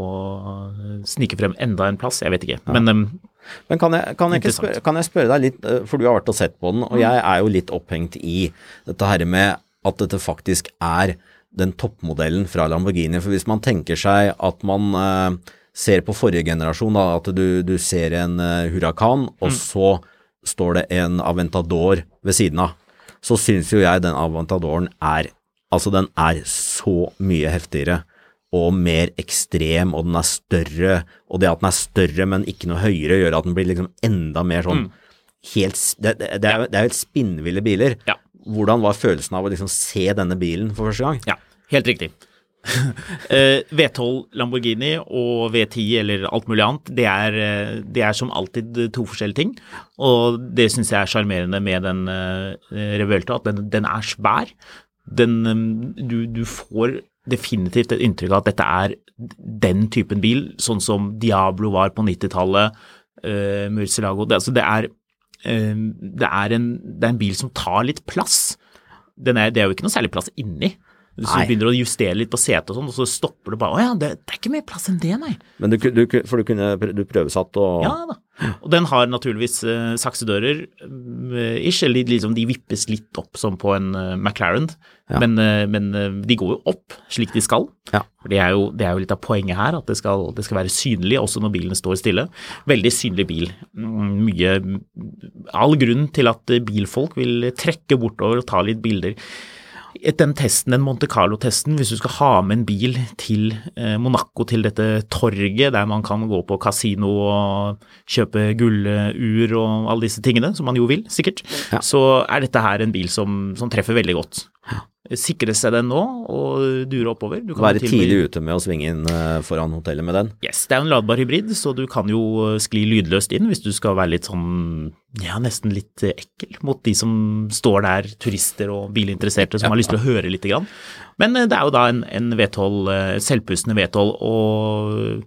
S5: snike frem enda en plass, jeg vet ikke. Ja. Men, um,
S6: Men kan jeg, kan, jeg ikke spørre, kan jeg spørre deg litt, for du har vært og sett på den, og jeg er jo litt opphengt i dette her med at dette faktisk er den toppmodellen fra Lamborghini, for hvis man tenker seg at man eh, ser på forrige generasjon, da, at du, du ser en uh, Huracan, og mm. så står det en Aventador ved siden av. Så synes jo jeg den Aventadoren er, altså den er så mye heftigere og mer ekstrem, og den er større, og det at den er større, men ikke noe høyere, gjør at den blir liksom enda mer sånn, mm. helt, det, det, det er jo helt spinnville biler.
S5: Ja.
S6: Hvordan var følelsen av å liksom se denne bilen for første gang?
S5: Ja, helt riktig. uh, V tolv Lamborghini og V ti eller alt mulig annet, det er, det er som alltid to forskjellige ting, og det synes jeg er charmerende med den uh, Revuelto, at den, den er svær. Den, um, du, du får definitivt et inntrykk av at dette er den typen bil, sånn som Diablo var på nittitallet, uh, Murcielago, det, altså det er, uh, det, er en, det er en bil som tar litt plass. Den er, det er jo ikke noe særlig plass inni. Så du begynner å justere litt på setet og sånn, og så stopper du bare, åja, det, det er ikke mer plass enn det, nei.
S6: Men du, du, for du kunne, du prøvesatt og...
S5: Ja da, og den har naturligvis uh, saksedører, uh, ish, eller liksom de vippes litt opp som på en uh, McLaren, ja. men, uh, men uh, de går jo opp slik de skal.
S6: Ja.
S5: For det er, jo, det er jo litt av poenget her, at det skal, det skal være synlig, også når bilene står stille. Veldig synlig bil. Mye, all grunn til at bilfolk vil trekke bortover og ta litt bilder. Den testen, den Monte Carlo-testen, hvis du skal ha med en bil til eh, Monaco, til dette torget, der man kan gå på kasino og kjøpe gullur og alle disse tingene, som man jo vil, sikkert, ja. Så er dette her en bil som, som treffer veldig godt. Sikre seg den nå, og dure oppover. Du kan
S6: være tidlig ute med å svinge inn foran hotellet med den.
S5: Yes, det er en ladbar hybrid, så du kan jo skli lydløst inn hvis du skal være litt sånn, ja, nesten litt ekkel mot de som står der, turister og bilinteresserte som ja. Har lyst til å høre litt grann. Men det er jo da en, en V tolv, selvpustende V tolv, og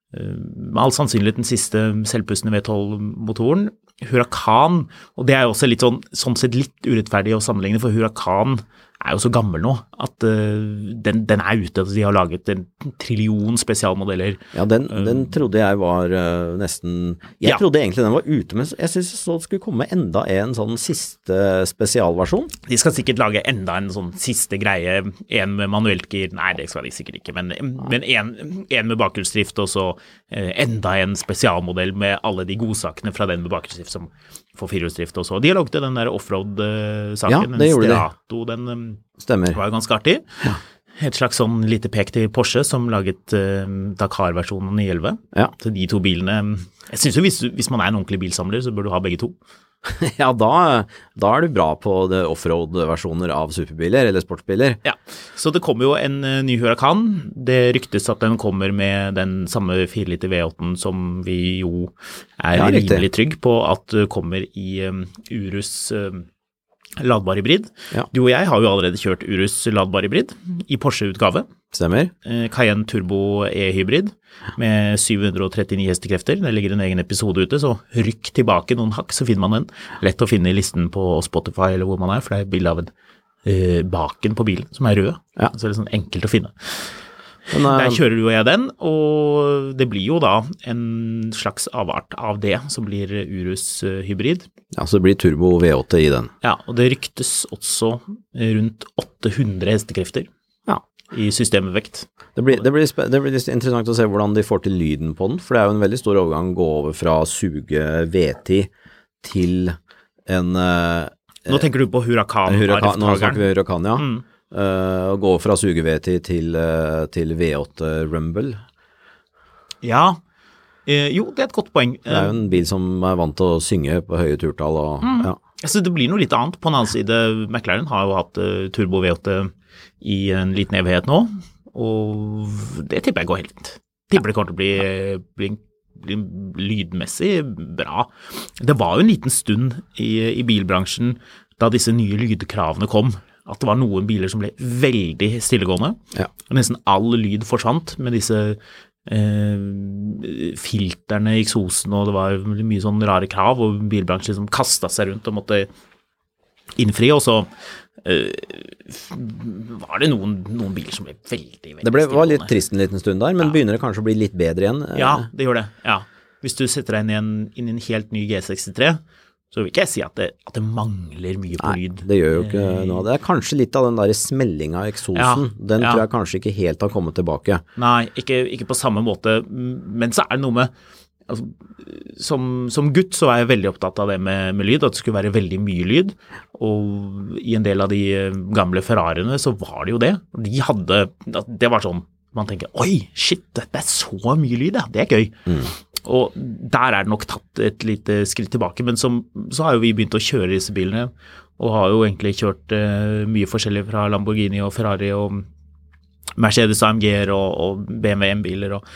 S5: med all sannsynlighet den siste selvpustende V tolv-motoren, Huracan, og det er jo også litt sånn, sånn sett litt urettferdig å sammenligne, for Huracan er jo så gammel nå, at uh, den, den er ute, de har laget en trillion spesialmodeller.
S6: Ja, den, den trodde jeg var uh, nesten, jeg ja. Trodde egentlig den var ute, men jeg synes så det skulle komme enda en sånn siste spesialversjon.
S5: De skal sikkert lage enda en sånn siste greie, en med manuelt gir, nei det skal de sikkert ikke, men, men en, en med bakhjulsdrift, og så uh, enda en spesialmodell med alle de godsakene fra den med bakhjulsdrift som får firehjulsdrift også. De har laget den der offroad-saken,
S6: ja, det gjorde
S5: Sterato, den um,
S6: Stemmer.
S5: Var jo ganske artig. Ja. Et slags sånn lite pek til Porsche som laget uh, Dakar-versjonen ni elleve.
S6: Ja.
S5: Så de to bilene, jeg synes jo hvis, hvis man er en ordentlig bilsamler, så bør du ha begge to.
S6: Ja, da, da er du bra på det offroad-versjoner av superbiler eller sportsbiler.
S5: Ja, så det kommer jo en uh, ny Huracan. Det ryktes at den kommer med den samme fire liter V åtte som vi jo er ja, rimelig trygg på at uh, kommer i um, Urus uh, ladbar hybrid. Ja. Du og jeg har jo allerede kjørt Urus ladbar hybrid i Porsche-utgave.
S6: Stemmer.
S5: Uh, Cayenne Turbo E-hybrid med syv hundre og trettini hestekrefter. Det ligger en egen episode ute, så rykk tilbake noen hakk, så finner man den. Lett å finne i listen på Spotify eller hvor man er, for det er bilde av en uh, baken på bilen som er rød. Ja. Så det er sånn enkelt å finne. Men, uh, Der kjører du og jeg den, og det blir jo da en slags avart av det som blir Urus uh, hybrid.
S6: Ja, så det blir turbo V åtte i den.
S5: Ja, og det ryktes også rundt åtte hundre hestekrefter ja. I systemvekt.
S6: Det blir, det, blir, det blir interessant å se hvordan de får til lyden på den, for det er jo en veldig stor overgang å gå over fra suge V ti til en... Uh,
S5: nå tenker du på Huracan.
S6: Huracan nå snakker vi Huracan, ja. Mm. Uh, å gå fra suge V ti til, uh, til V åtte Rumble.
S5: Ja, uh, jo, det er et godt poeng.
S6: Det er jo en bil som er vant til å synge på høye turtall. Og,
S5: mm.
S6: ja.
S5: Altså, det blir noe litt annet. På en annen side, McLaren har jo hatt uh, turbo V åtte i en liten evighet nå, og det tipper jeg går helt fint. Tipper det kommer til å bli, bli, bli lydmessig bra. Det var jo en liten stund i, i bilbransjen da disse nye lydkravene kom, at det var noen biler som ble veldig stillegående. Ja. Nesten all lyd forsvant med disse eh, filterne i eksosen, og det var mye sånn rare krav, og bilbransjen liksom kastet seg rundt og måtte innfri, og så Uh, var det noen, noen biler som ble veldig, veldig
S6: Det ble, var litt trist en liten stund der, men ja. Begynner det kanskje å bli litt bedre igjen?
S5: Ja, det gjør det, ja. Hvis du setter deg inn i en, inn i en helt ny G sekstitre, så vil ikke jeg si at det, at det mangler mye på lyd.
S6: Nei, det gjør jo ikke noe. Det er kanskje litt av den der smellinga av eksosen. Ja, den ja. Tror jeg kanskje ikke helt har kommet tilbake.
S5: Nei, ikke, ikke på samme måte, men så er det noe med altså, som, som gutt så var jeg veldig opptatt av det med, med lyd, at det skulle være veldig mye lyd, og i en del av de gamle Ferrariene så var det jo det. De hadde, det var sånn, man tenker, oi, shit, det er så mye lyd, ja. Det er gøy. Mm. Og der er det nok tatt et lite skritt tilbake, men som, så har jo vi begynt å kjøre disse bilene, og har jo egentlig kjørt uh, mye forskjellig fra Lamborghini og Ferrari og Mercedes A M G-er og, og B M W M-biler, og,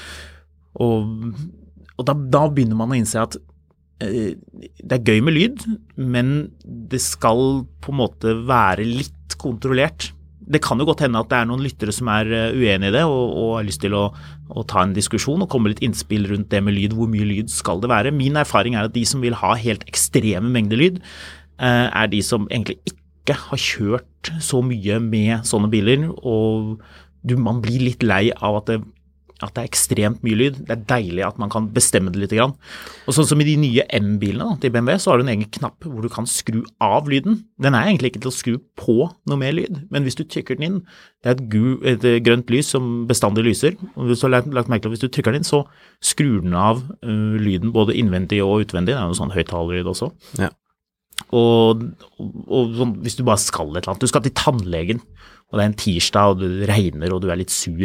S5: og Og da, da begynner man å innse at eh, det er gøy med lyd, men det skal på en måte være litt kontrollert. Det kan jo godt hende at det er noen lyttere som er uenige i det, og, og har lyst til å, å ta en diskusjon og komme litt innspill rundt det med lyd. Hvor mye lyd skal det være? Min erfaring er at de som vil ha helt ekstreme mengder lyd, eh, er de som egentlig ikke har kjørt så mye med sånne biler, og du, man blir litt lei av at det at det er ekstremt mye lyd. Det er deilig at man kan bestemme det litt grann. Og sånn som i de nye M-bilene da, til B M W, så har du en egen knapp hvor du kan skru av lyden. Den er egentlig ikke til å skru på noe mer lyd, men hvis du trykker den inn, det er et, gu, et grønt lys som bestandig lyser, og hvis du har lagt, lagt merke til at hvis du trykker den inn, så skrur den av uh, lyden både innvendig og utvendig. Det er jo sånn høyttalerlyd også. Ja. Og, og, og sånn, hvis du bare skal et eller annet, du skal til tannlegen, og det er en tirsdag, og det regner, og du er litt sur,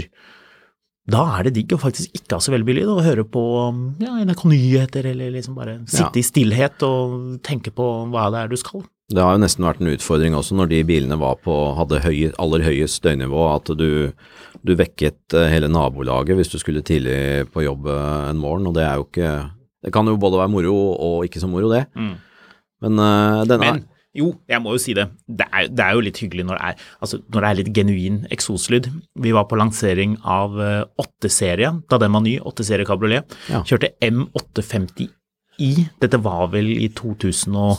S5: da er det digg å faktisk ikke ha så veldig billig å høre på ja, N R K-nyheter, eller liksom bare sitte ja. I stillhet og tenke på hva det er du skal.
S6: Det har jo nesten vært en utfordring også når de bilene var på, hadde høy, aller høyest støynivå, at du, du vekket hele nabolaget hvis du skulle tidlig på jobb en morgen, og det er jo ikke, det kan jo både være moro og ikke så moro det. Mm. Men uh, denne...
S5: Men. Jo, jeg må jo si det. Det er, det er jo litt hyggelig når det er, altså, når det er litt genuin eksoslyd. Vi var på lansering av åtte-serie, da den var ny, åtte-serie Cabriolet. Ja. Kjørte M åtte femti i. Dette var vel i to tusen og...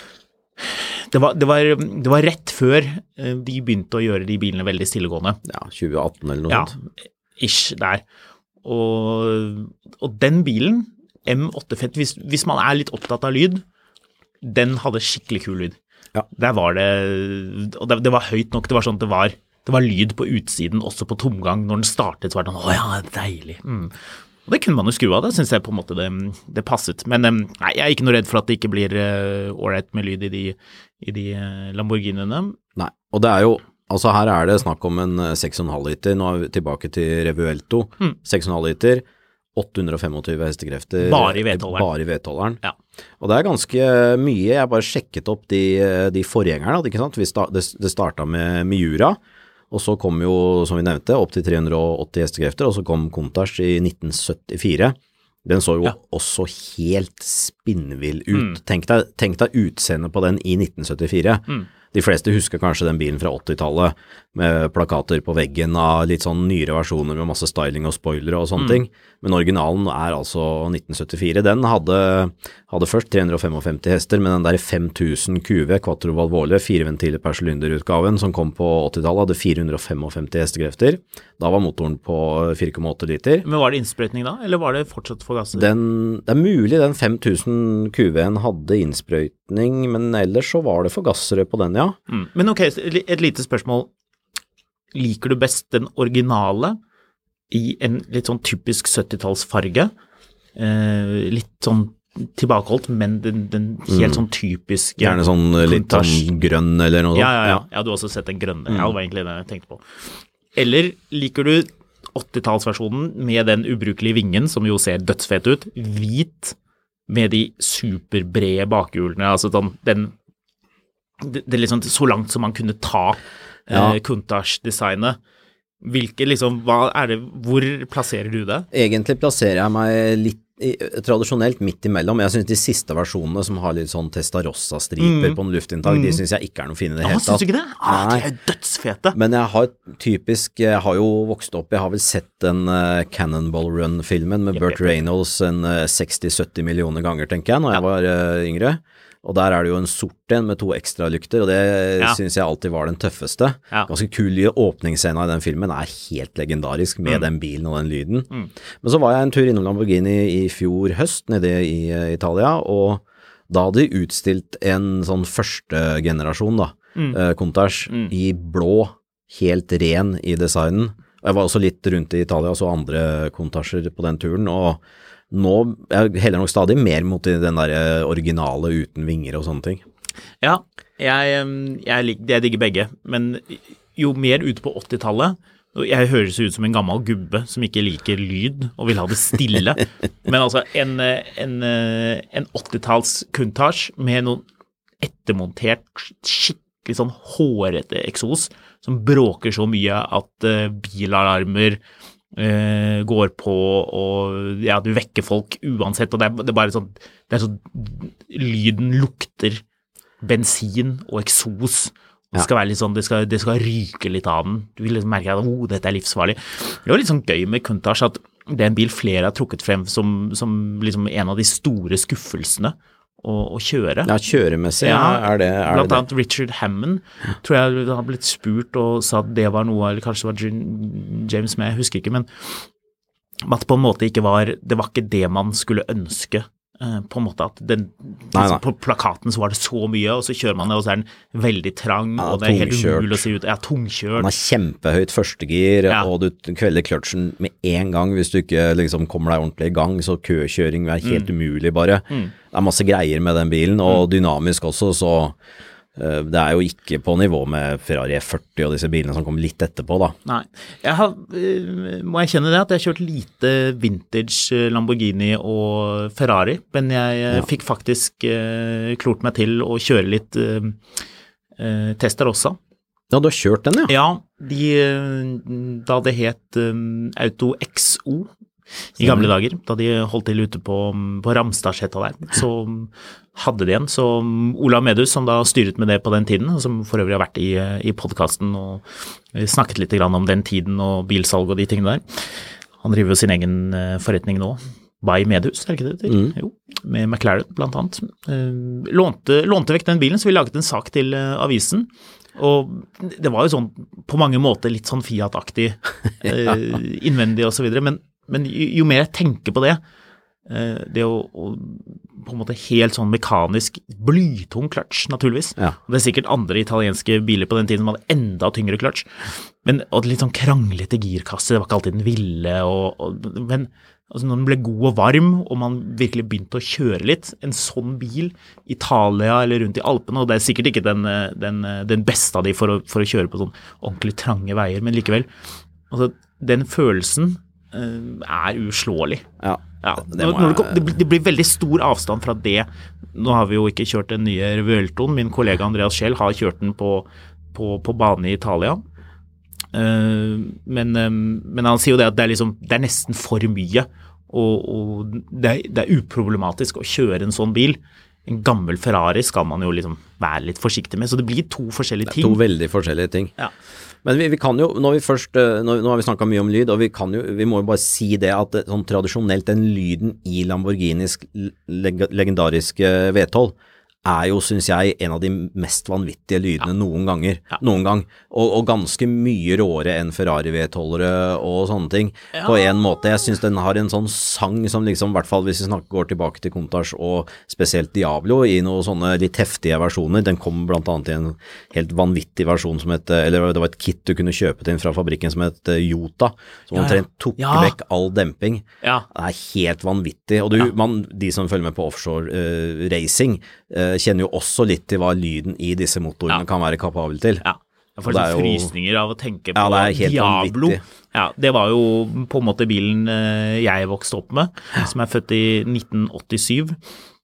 S5: Det var, det, var, det var rett før de begynte å gjøre de bilene veldig stillegående.
S6: Ja, tjue atten eller noe
S5: ja,
S6: sånt.
S5: Ja, ish der. Og, og den bilen, M åtte femti, hvis, hvis man er litt opptatt av lyd, den hadde skikkelig kul lyd. Ja. Der var det, og det, det var høyt nok, det var sånn at det var, det var lyd på utsiden, også på tomgang. Når den startet, så var det sånn, å ja, deilig. Mm. Og det kunne man jo skru av, det synes jeg på en måte det, det passet. Men nei, jeg er ikke noe redd for at det ikke blir uh, ålreit med lyd i de, i de uh, Lamborghiniene.
S6: Nei, og det er jo, altså her er det snakk om en seks komma fem liter, nå er vi tilbake til Revuelto, mm. seks komma fem liter, åtte hundre og tjue hestekrefter.
S5: Bare i V-tolveren.
S6: Bare i V-tolveren.
S5: Ja.
S6: Og det er ganske mye, jeg bare sjekket opp de, de forgjengerne, ikke sant? Vi start, det, det startet med Miura, og så kom jo, som vi nevnte, opp til tre hundre og åtti hestekrefter, og så kom Countach i nitten syttifire. Den så jo ja. Også helt spinnvill ut. Mm. Tenk deg, tenk deg utseendet på den i nitten syttifire. Mm. De fleste husker kanskje den bilen fra åttitallet med plakater på veggen av litt sånn nyere versjoner med masse styling og spoilere og sånne mm. ting. Men originalen er altså nitten syttifire. Den hadde, hadde først tre hundre og femtifem hester, men den der fem tusen Q V Quattro Valvole, fire ventiler per sylinderutgaven som kom på åttitallet, hadde fire hundre og femtifem hestekrefter. Da var motoren på fire komma åtte liter.
S5: Men var det innsprøytning da, eller var det fortsatt forgasser?
S6: Den, det er mulig den fem tusen Q V-en hadde innsprøytning, men ellers så var det forgassere på den, ja.
S5: Mm. Men ok, et lite spørsmål. Liker du best den originale i en litt sånn typisk syttitallsfarge? Eh, litt sånn tilbakeholdt, men den, den helt mm. sånn typisk...
S6: Gjerne sånn litt sånn grønn eller noe sånt.
S5: Ja, ja, ja. Jeg hadde også sett den grønne. Mm. Ja, det var egentlig det jeg tenkte på. Eller liker du åttitallsversjonen med den ubrukelige vingen, som jo ser dødsfet ut, hvit med de superbrede bakhjulene, altså den, den det, det er liksom så langt som man kunne ta ja. eh, Countach-designet. Hvilke liksom, hva er det, hvor plasserer du det?
S6: Egentlig plasserer jeg meg litt, i, tradisjonelt midt imellom. Jeg synes de siste versjonene som har litt sånn Testarossa-striper mm. på en luftinntak, mm. de synes jeg ikke er noe fine i det
S5: hele
S6: tatt.
S5: Ja, synes du ikke det? Ah, de er dødsfete.
S6: Men jeg har typisk, jeg har jo vokst opp, jeg har vel sett den uh, Cannonball Run-filmen med yep, Burt yep. Reynolds en uh, seksti sytti millioner ganger, tenker jeg, når ja. jeg var uh, yngre. Og der er det jo en sort en med to ekstra lykter, og det ja. synes jeg alltid var den tøffeste. Ja. Ganske kul åpningsscenen i den filmen, er helt legendarisk med mm. den bilen og den lyden. Mm. Men så var jeg en tur innom Lamborghini i fjor høst nede i uh, Italia, og da hadde de utstilt en sånn første generasjon da, mm. uh, Countach mm. i blå, helt ren i designen. Og jeg var også litt rundt i Italia, så andre Countach'er på den turen, og nå jeg heller nok stadig mer mot den der originale uten vinger og sånne ting.
S5: Ja, jeg, jeg, jeg digger begge, men jo mer ut på åttitallet, jeg høres ut som en gammel gubbe som ikke liker lyd og vil ha det stille, men altså en, en, en åttitalls Countach med noen ettermontert skikkelig sånn hårete eksos som bråker så mye at uh, bilalarmer Uh, går på og ja, du vekker folk uansett, og det er, det er bare sånn, det er sånn lyden lukter bensin og eksos, og det skal være litt sånn, det skal, det skal ryke litt av den, du vil liksom merke at oh, dette er livsfarlig. Det var litt sånn gøy med Countach at det er en bil flere har trukket frem som, som liksom en av de store skuffelsene å, å kjøre.
S6: Ja, kjøremessig ja, er det. Er
S5: blant
S6: det
S5: annet Richard Hammond, tror jeg har blitt spurt og sa at det var noe, eller kanskje det var James May, jeg husker ikke, men at på en måte ikke var, det var ikke det man skulle ønske, på en måte at den, nei, nei. På plakaten så var det så mye, og så kjører man det, og så er den veldig trang, ja, og det er helt umulig å si ut, ja, tungkjørt.
S6: Man har kjempehøyt førstegir, ja. og du kvelder kløtsjen med en gang hvis du ikke liksom kommer deg ordentlig i gang, så køkjøring er helt mm. umulig bare. Mm. Det er masse greier med den bilen, og mm. dynamisk også, så uh, det er jo ikke på nivå med Ferrari F førti og disse bilene som kommer litt etterpå da.
S5: Nei, jeg har, uh, må jeg kjenne det at jeg har kjørt lite vintage Lamborghini og Ferrari, men jeg uh, ja. fikk faktisk uh, klort meg til å kjøre litt uh, uh, Testarossa.
S6: Ja, du har kjørt den, ja?
S5: Ja, de, uh, da det het um, Auto X O, i gamle dager, da de holdt til ute på, på Ramstadshetta der, så hadde de en, så Olav Medhus, som da styret med det på den tiden, som for øvrig har vært i, i podcasten og snakket litt grann om den tiden og bilsalg og de tingene der. Han driver jo sin egen forretning nå, by Medhus, er det ikke det til? Mm. Jo, med McLaren blant annet. Lånte, lånte vekk den bilen, så vi laget en sak til avisen, og det var jo sånn, på mange måter litt sånn Fiat-aktig, ja. innvendig og så videre, men Men jo, jo mer jeg tenker på det, det å, å på en måte helt sånn mekanisk blytung kløtsj, naturligvis. Ja. Det er sikkert andre italienske biler på den tiden som hadde enda tyngre kløtsj. Men og litt sånn kranglete girkasse, det var ikke alltid den ville. Og, og, men altså, når den ble god og varm, og man virkelig begynte å kjøre litt, en sånn bil, Italia eller rundt i Alpene, og det er sikkert ikke den, den, den beste av de for å, for å kjøre på sånn ordentlig trange veier, men likevel, altså, den følelsen er uslåelig.
S6: Ja,
S5: ja. Det, når, når det, det blir veldig stor avstand fra det. Nå har vi jo ikke kjørt den nye Vueltoen. Min kollega Andreas Schell har kjørt den på, på, på bane i Italia. Uh, men, um, men han sier jo det at det er, liksom, det er nesten for mye, og, og det, er, det er uproblematisk å kjøre en sånn bil. En gammel Ferrari skal man jo liksom være litt forsiktig med, så det blir to forskjellige ting.
S6: Det er to veldig forskjellige ting. Ja. Men vi, vi kan jo, når vi først, nå, nå har vi snakket mye om lyd, og vi kan jo, vi må jo bare si det at sånn tradisjonelt den lyden i Lamborghinis leg, legendariske V tolv er jo, synes jeg, en av de mest vanvittige lydene ja. noen ganger, ja. noen gang, og, og ganske mye råere enn Ferrari V tolv-ere og sånne ting, ja. på en måte. Jeg synes den har en sånn sang som liksom, i hvert fall hvis vi snakker, går tilbake til Countach og spesielt Diablo i noen sånne litt heftige versjoner, den kom blant annet i en helt vanvittig versjon som het, eller det var et kit du kunne kjøpe til fra fabrikken som het Jota, som omtrent tok ja. vekk all demping. Ja. Det er helt vanvittig, og du, ja. man, de som følger med på offshore uh, racing, uh, kjenner jo også litt til hva lyden i disse motorene ja. kan være kapabel til. Ja,
S5: jeg får sånn frysninger av å tenke på ja, Diablo. Ja, det var jo på en måte bilen jeg vokste opp med, ja. som er født i nitten åttisyv.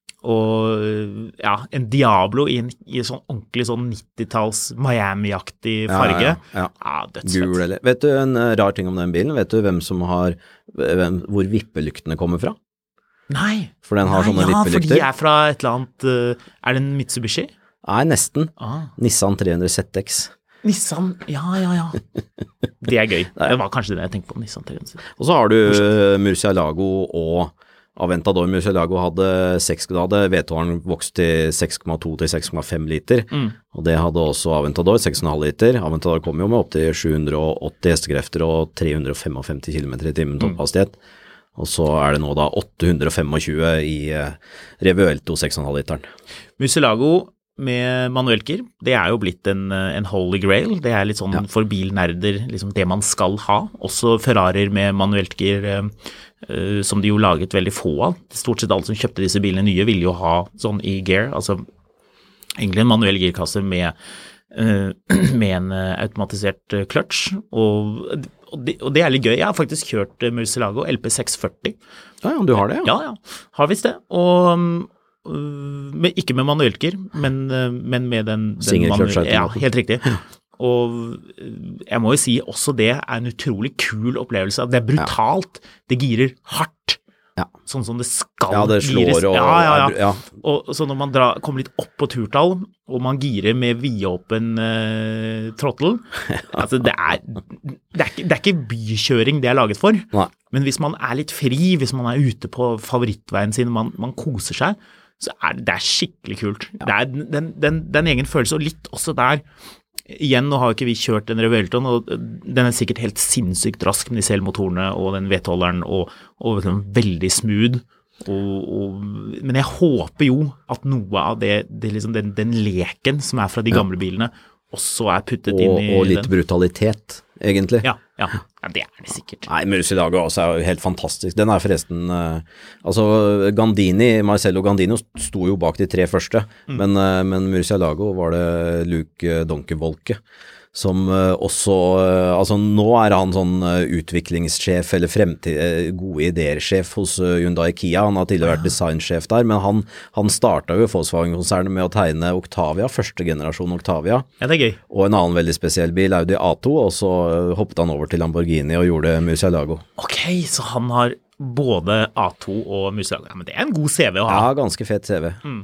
S5: Og ja, en Diablo i en i sånn ordentlig sånn nittitalls Miami-aktig farge. Ja, ja, ja. ja dødsfett.
S6: Gul, eller. Vet du en rar ting om den bilen? Vet du hvem som har, hvem, hvor vippelyktene kommer fra?
S5: Nei.
S6: For den har
S5: Nei,
S6: sånne
S5: ja,
S6: vippelykter.
S5: for de er fra et eller annet, uh, er det en Mitsubishi?
S6: Nei, nesten.
S5: Ah.
S6: Nissan tre hundre Z X.
S5: Nissan, ja, ja, ja. Det er gøy. Det var kanskje det jeg tenkte på, Nissan tre hundre.
S6: Og så har du uh, Murcielago og Aventador. Murcielago hadde seks, da hadde V to-eren vokst til seks komma to til seks komma fem liter, mm. og det hadde også Aventador, seks komma fem liter. Aventador kom jo med opp til sju hundre og åtti hestekrefter og tre hundre og femtifem kilometer i timen topphastighet. Og så er det nå da åtte hundre og tjuefem i uh, Revuelto seks komma fem literen.
S5: Murcielago med manuelgir, det er jo blitt en, en holy grail. Det er litt sånn ja. For bilnerder, liksom det man skal ha. Også Ferrarier med manuelgir, uh, uh, som de jo laget veldig få av. Stort sett alle som kjøpte disse bilene nye ville jo ha sånn i gear, altså egentlig en manuell girkasse med, uh, med en uh, automatisert uh, clutch, og, og, det, og det er litt gøy. Jeg har faktisk kjørt uh, Murcielago L P seks førti.
S6: Ja, ja, du har det,
S5: ja. Ja, ja, har visst det. Og um, Med, ikke med manuelgir, men, men med den, den manuel, ja, helt riktig. Og jeg må jo si også det er en utrolig kul opplevelse. Det er brutalt, ja. Det girer hardt, ja. Sånn som det skal
S6: ja, det slår
S5: gires.
S6: Og,
S5: ja, ja, ja.
S6: ja.
S5: Og så når man drar, kommer litt opp på turtall, og man girer med vidåpen uh, trottel, altså det er, det, er ikke, det er ikke bykjøring det er laget for.
S6: Nei.
S5: Men hvis man er litt fri, hvis man er ute på favorittveien sin, man, man koser seg, så er det, det er skikkelig kult. Ja. Det er den, den, den egen følelse, og litt også der, igjen, nå har ikke vi kjørt en Revuelton, og den er sikkert helt sinnssykt rask med de selmotorene og den V to-holderen, og, og liksom, veldig smooth, og, og, men jeg håper jo at noe av det, det liksom den, den leken som er fra de gamle bilene, også er puttet
S6: og,
S5: inn i
S6: og litt
S5: den.
S6: Brutalitet, egentlig.
S5: Ja, ja, ja, det er det sikkert.
S6: Nei, Murcielago også er jo helt fantastisk. Den er forresten, uh, altså Gandini, Marcello Gandino sto jo bak de tre første, mm. men, uh, men Murcielago var det Luke Donkey-Volke, som uh, også, uh, altså nå er han sånn uh, utviklingssjef eller fremtid, uh, gode ideer-sjef hos uh, Hyundai Kia. Han har tidligere vært designsjef der, men han, han startet jo Volkswagen-konsernet med å tegne Octavia, første generasjon Octavia.
S5: Ja, det er gøy.
S6: Og en annen veldig spesiell bil, Audi A to, og så uh, hoppet han over til Lamborghini og gjorde Murcielago.
S5: Ok, så han har både A to og Murcielago. Ja, men det er en god C V å ha.
S6: Ja, ganske fet C V. Mm.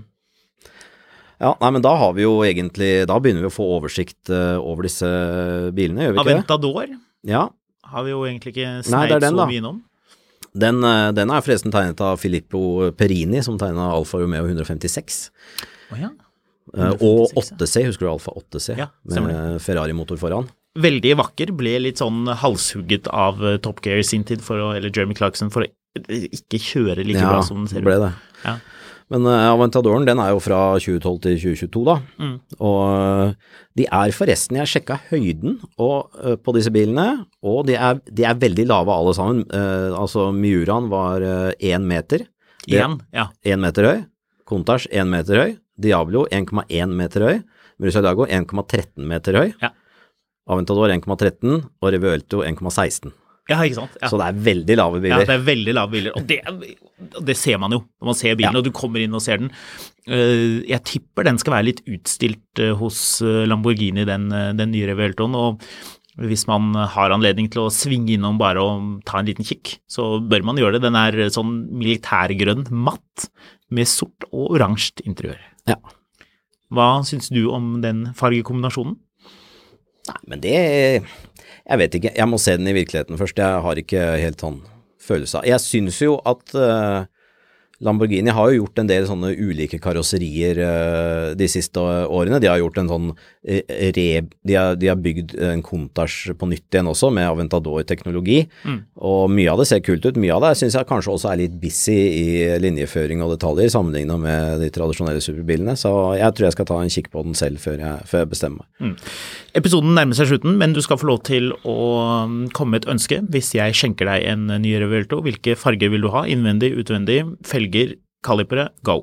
S6: Ja, nei, men da har vi jo egentlig, da begynner vi å få oversikt uh, over disse bilene, gjør vi ikke det?
S5: Aventador
S6: ja.
S5: Har vi jo egentlig ikke sneit så mye innom.
S6: Den, uh, den er forresten tegnet av Filippo Perini, som tegnet Alfa Romeo one fifty-six.
S5: Oh, ja.
S6: uh, og åtte C, husker du Alfa åtte C?
S5: Ja,
S6: med Ferrari-motor foran.
S5: Veldig vakker, ble litt sånn halshugget av uh, Top Gear i sin tid, for å, eller Jeremy Clarkson, for å ikke kjøre like
S6: ja,
S5: bra som den ser ut.
S6: Ja, ble det.
S5: Ja.
S6: Men uh, Aventadoren, den er jo fra tjue tolv til tjue tjueto da, mm. og uh, de er forresten, jeg sjekket høyden og, uh, på disse bilene, og de er, de er veldig lave alle sammen. Uh, altså Miuraen var én uh, meter.
S5: En, ja.
S6: En meter høy. Countach én meter høy. Diablo én komma én meter høy. Murcielago én komma tretten meter høy.
S5: Ja.
S6: Aventador én komma tretten og Revuelto én komma seksten.
S5: Ja, ikke sant? Ja.
S6: Så det er veldig lave biler.
S5: Ja, det er veldig lave biler, og det, det ser man jo når man ser bilen, ja. Og du kommer inn og ser den. Jeg tipper den skal være litt utstilt hos Lamborghini, den, den nye Revueltoen, og hvis man har anledning til å svinge innom bare og ta en liten kikk, så bør man gjøre det. Den er sånn militærgrønn matt med sort og oransje interiør.
S6: Ja.
S5: Hva synes du om den fargekombinasjonen?
S6: Nei, men det, jeg vet ikke, jeg må se den i virkeligheten først, jeg har ikke helt sånn følelse av. Jeg synes jo at uh, Lamborghini har jo gjort en del sånne ulike karosserier uh, de siste årene. De har gjort en sånn uh, re, de har, de har bygd en Countach på nytt igjen også, med Aventador-teknologi, mm. og mye av det ser kult ut. Mye av det synes jeg kanskje også er litt busy i linjeføring og detaljer, sammenlignet med de tradisjonelle superbilene, så jeg tror jeg skal ta en kikk på den selv før jeg, før jeg bestemmer meg.
S5: Mm. Episoden nærmer seg slutten, men du skal få lov til å komme med et ønske. Hvis jeg skjenker deg en ny Revuelto, hvilke farger vil du ha? Innvendig, utvendig, felger, kalipere, go.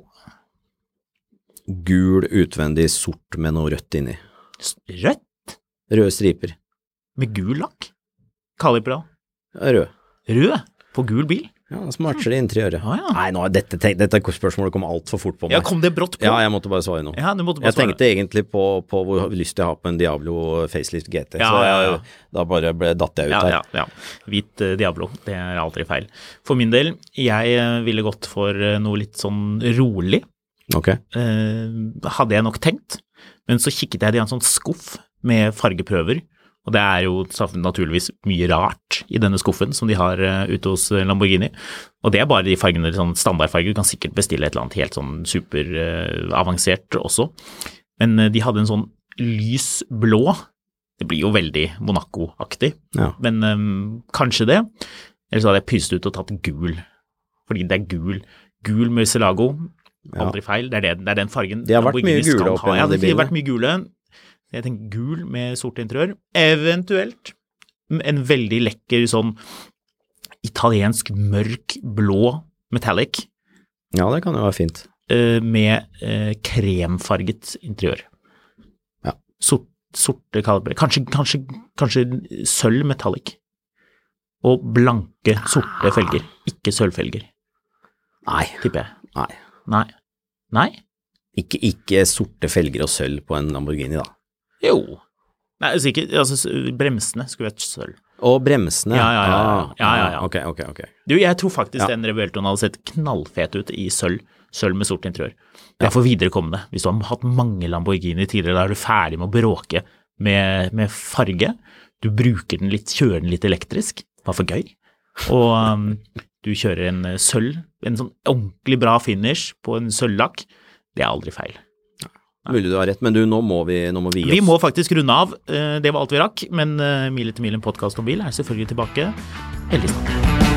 S6: Gul, utvendig, sort med noe rødt inni.
S5: Rødt?
S6: Røde striper.
S5: Med gul lakk? Kalipere?
S6: Rød.
S5: Rød? På gul bil?
S6: Ja, smartere interiøret.
S5: Ah, ja.
S6: Nei, nå, dette, dette spørsmålet kom alt for fort på meg.
S5: Ja, kom det brått på?
S6: Ja, jeg måtte bare svare nå.
S5: Ja, du måtte bare
S6: jeg
S5: svare.
S6: tenkte egentlig på, på hvor lyst jeg har på en Diablo Facelift G T,
S5: ja,
S6: så jeg,
S5: ja, ja.
S6: da bare ble datt jeg ut
S5: ja,
S6: her.
S5: Ja, ja. Hvit uh, Diablo, det er aldri feil. For min del, jeg uh, ville gått for uh, noe litt sånn rolig.
S6: Ok.
S5: Uh, hadde jeg nok tenkt, men så kikket jeg i en sånn skuff med fargeprøver, og det er jo naturligvis mye rart i denne skuffen som de har uh, ute hos Lamborghini, og det er bare de fargene, sånn standardfarger, du kan sikkert bestille et eller annet helt sånn super uh, avansert også, men uh, de hadde en sånn lysblå, det blir jo veldig Monaco-aktig, ja. Men um, kanskje det, eller så hadde jeg pyst ut og tatt gul, fordi det er gul, gul Murcielago, aldri feil, det er, det, det er den fargen
S6: de har vært mye gule opp
S5: ja, de har vært mye gule. Jeg tenker gul med sort interiør, eventuelt en veldig lekker sånn italiensk mørk blå metallic.
S6: Ja, det kan jo være fint.
S5: Med eh, kremfarget interiør.
S6: Ja.
S5: Sort, sorte kaliber, kanskje, kanskje, kanskje sølv metallic. Og blanke, sorte felger, ikke sølvfelger.
S6: Nei.
S5: Tipper jeg.
S6: Nei.
S5: Nei. Nei?
S6: Ikke, ikke sorte felger og sølv på en Lamborghini da.
S5: Jo. Nei, sikkert, altså bremsene skulle vært sølv.
S6: Og bremsene?
S5: Ja, ja, ja.
S6: Ah,
S5: ja, ja, ja.
S6: Ok, ok, ok.
S5: Du, jeg tror faktisk
S6: ja.
S5: den Revueltoen hadde sett knallfet ut i sølv, sølv med sort interiør. Det er for viderekommende. Hvis du har hatt mange Lamborghini tidligere, da er du ferdig med å bråke med, med farge. Du bruker den litt, kjører den litt elektrisk, bare for gøy. Og um, du kjører en sølv, en sånn ordentlig bra finish på en sølvlakk. Det er aldri feil.
S6: Mulig du har rett, men du, nå må vi, nå må vi gi oss.
S5: Vi må faktisk runde av. Det var alt vi rakk, men Mil etter mil, en podcast om bil, er selvfølgelig tilbake veldig snart.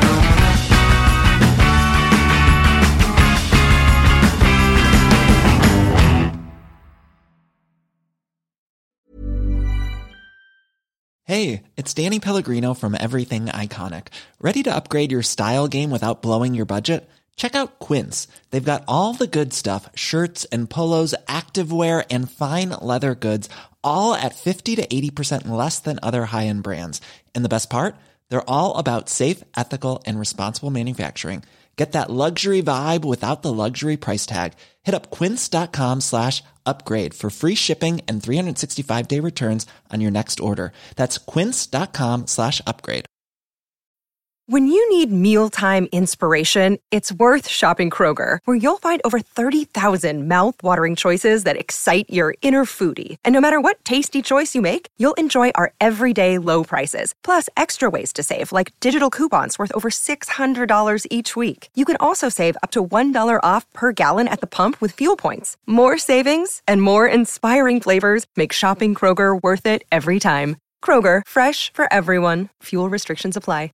S9: Hey, it's Danny Pellegrino from Everything Iconic. Ready to upgrade your style game without blowing your budget? Check out Quince. They've got all the good stuff, shirts and polos, activewear, and fine leather goods, all at fifty to eighty percent less than other high-end brands. And the best part? They're all about safe, ethical, and responsible manufacturing. Get that luxury vibe without the luxury price tag. Hit up quince.com slash upgrade for free shipping and three sixty-five day returns on your next order. That's quince.com slash upgrade.
S10: When you need mealtime inspiration, it's worth shopping Kroger, where you'll find over thirty thousand mouth-watering choices that excite your inner foodie. And no matter what tasty choice you make, you'll enjoy our everyday low prices, plus extra ways to save, like digital coupons worth over six hundred dollars each week. You can also save up to one dollar off per gallon at the pump with fuel points. More savings and more inspiring flavors make shopping Kroger worth it every time. Kroger, fresh for everyone. Fuel restrictions apply.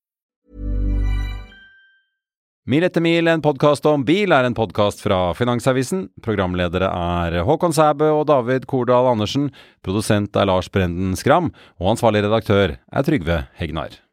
S11: Mil etter mil, en podcast om bil, er en podcast fra Finansavisen. Programledere er Håkon Sæbø og David Kordal Andersen. Produsent er Lars Brenden Skram, og ansvarlig redaktør er Trygve Hegnar.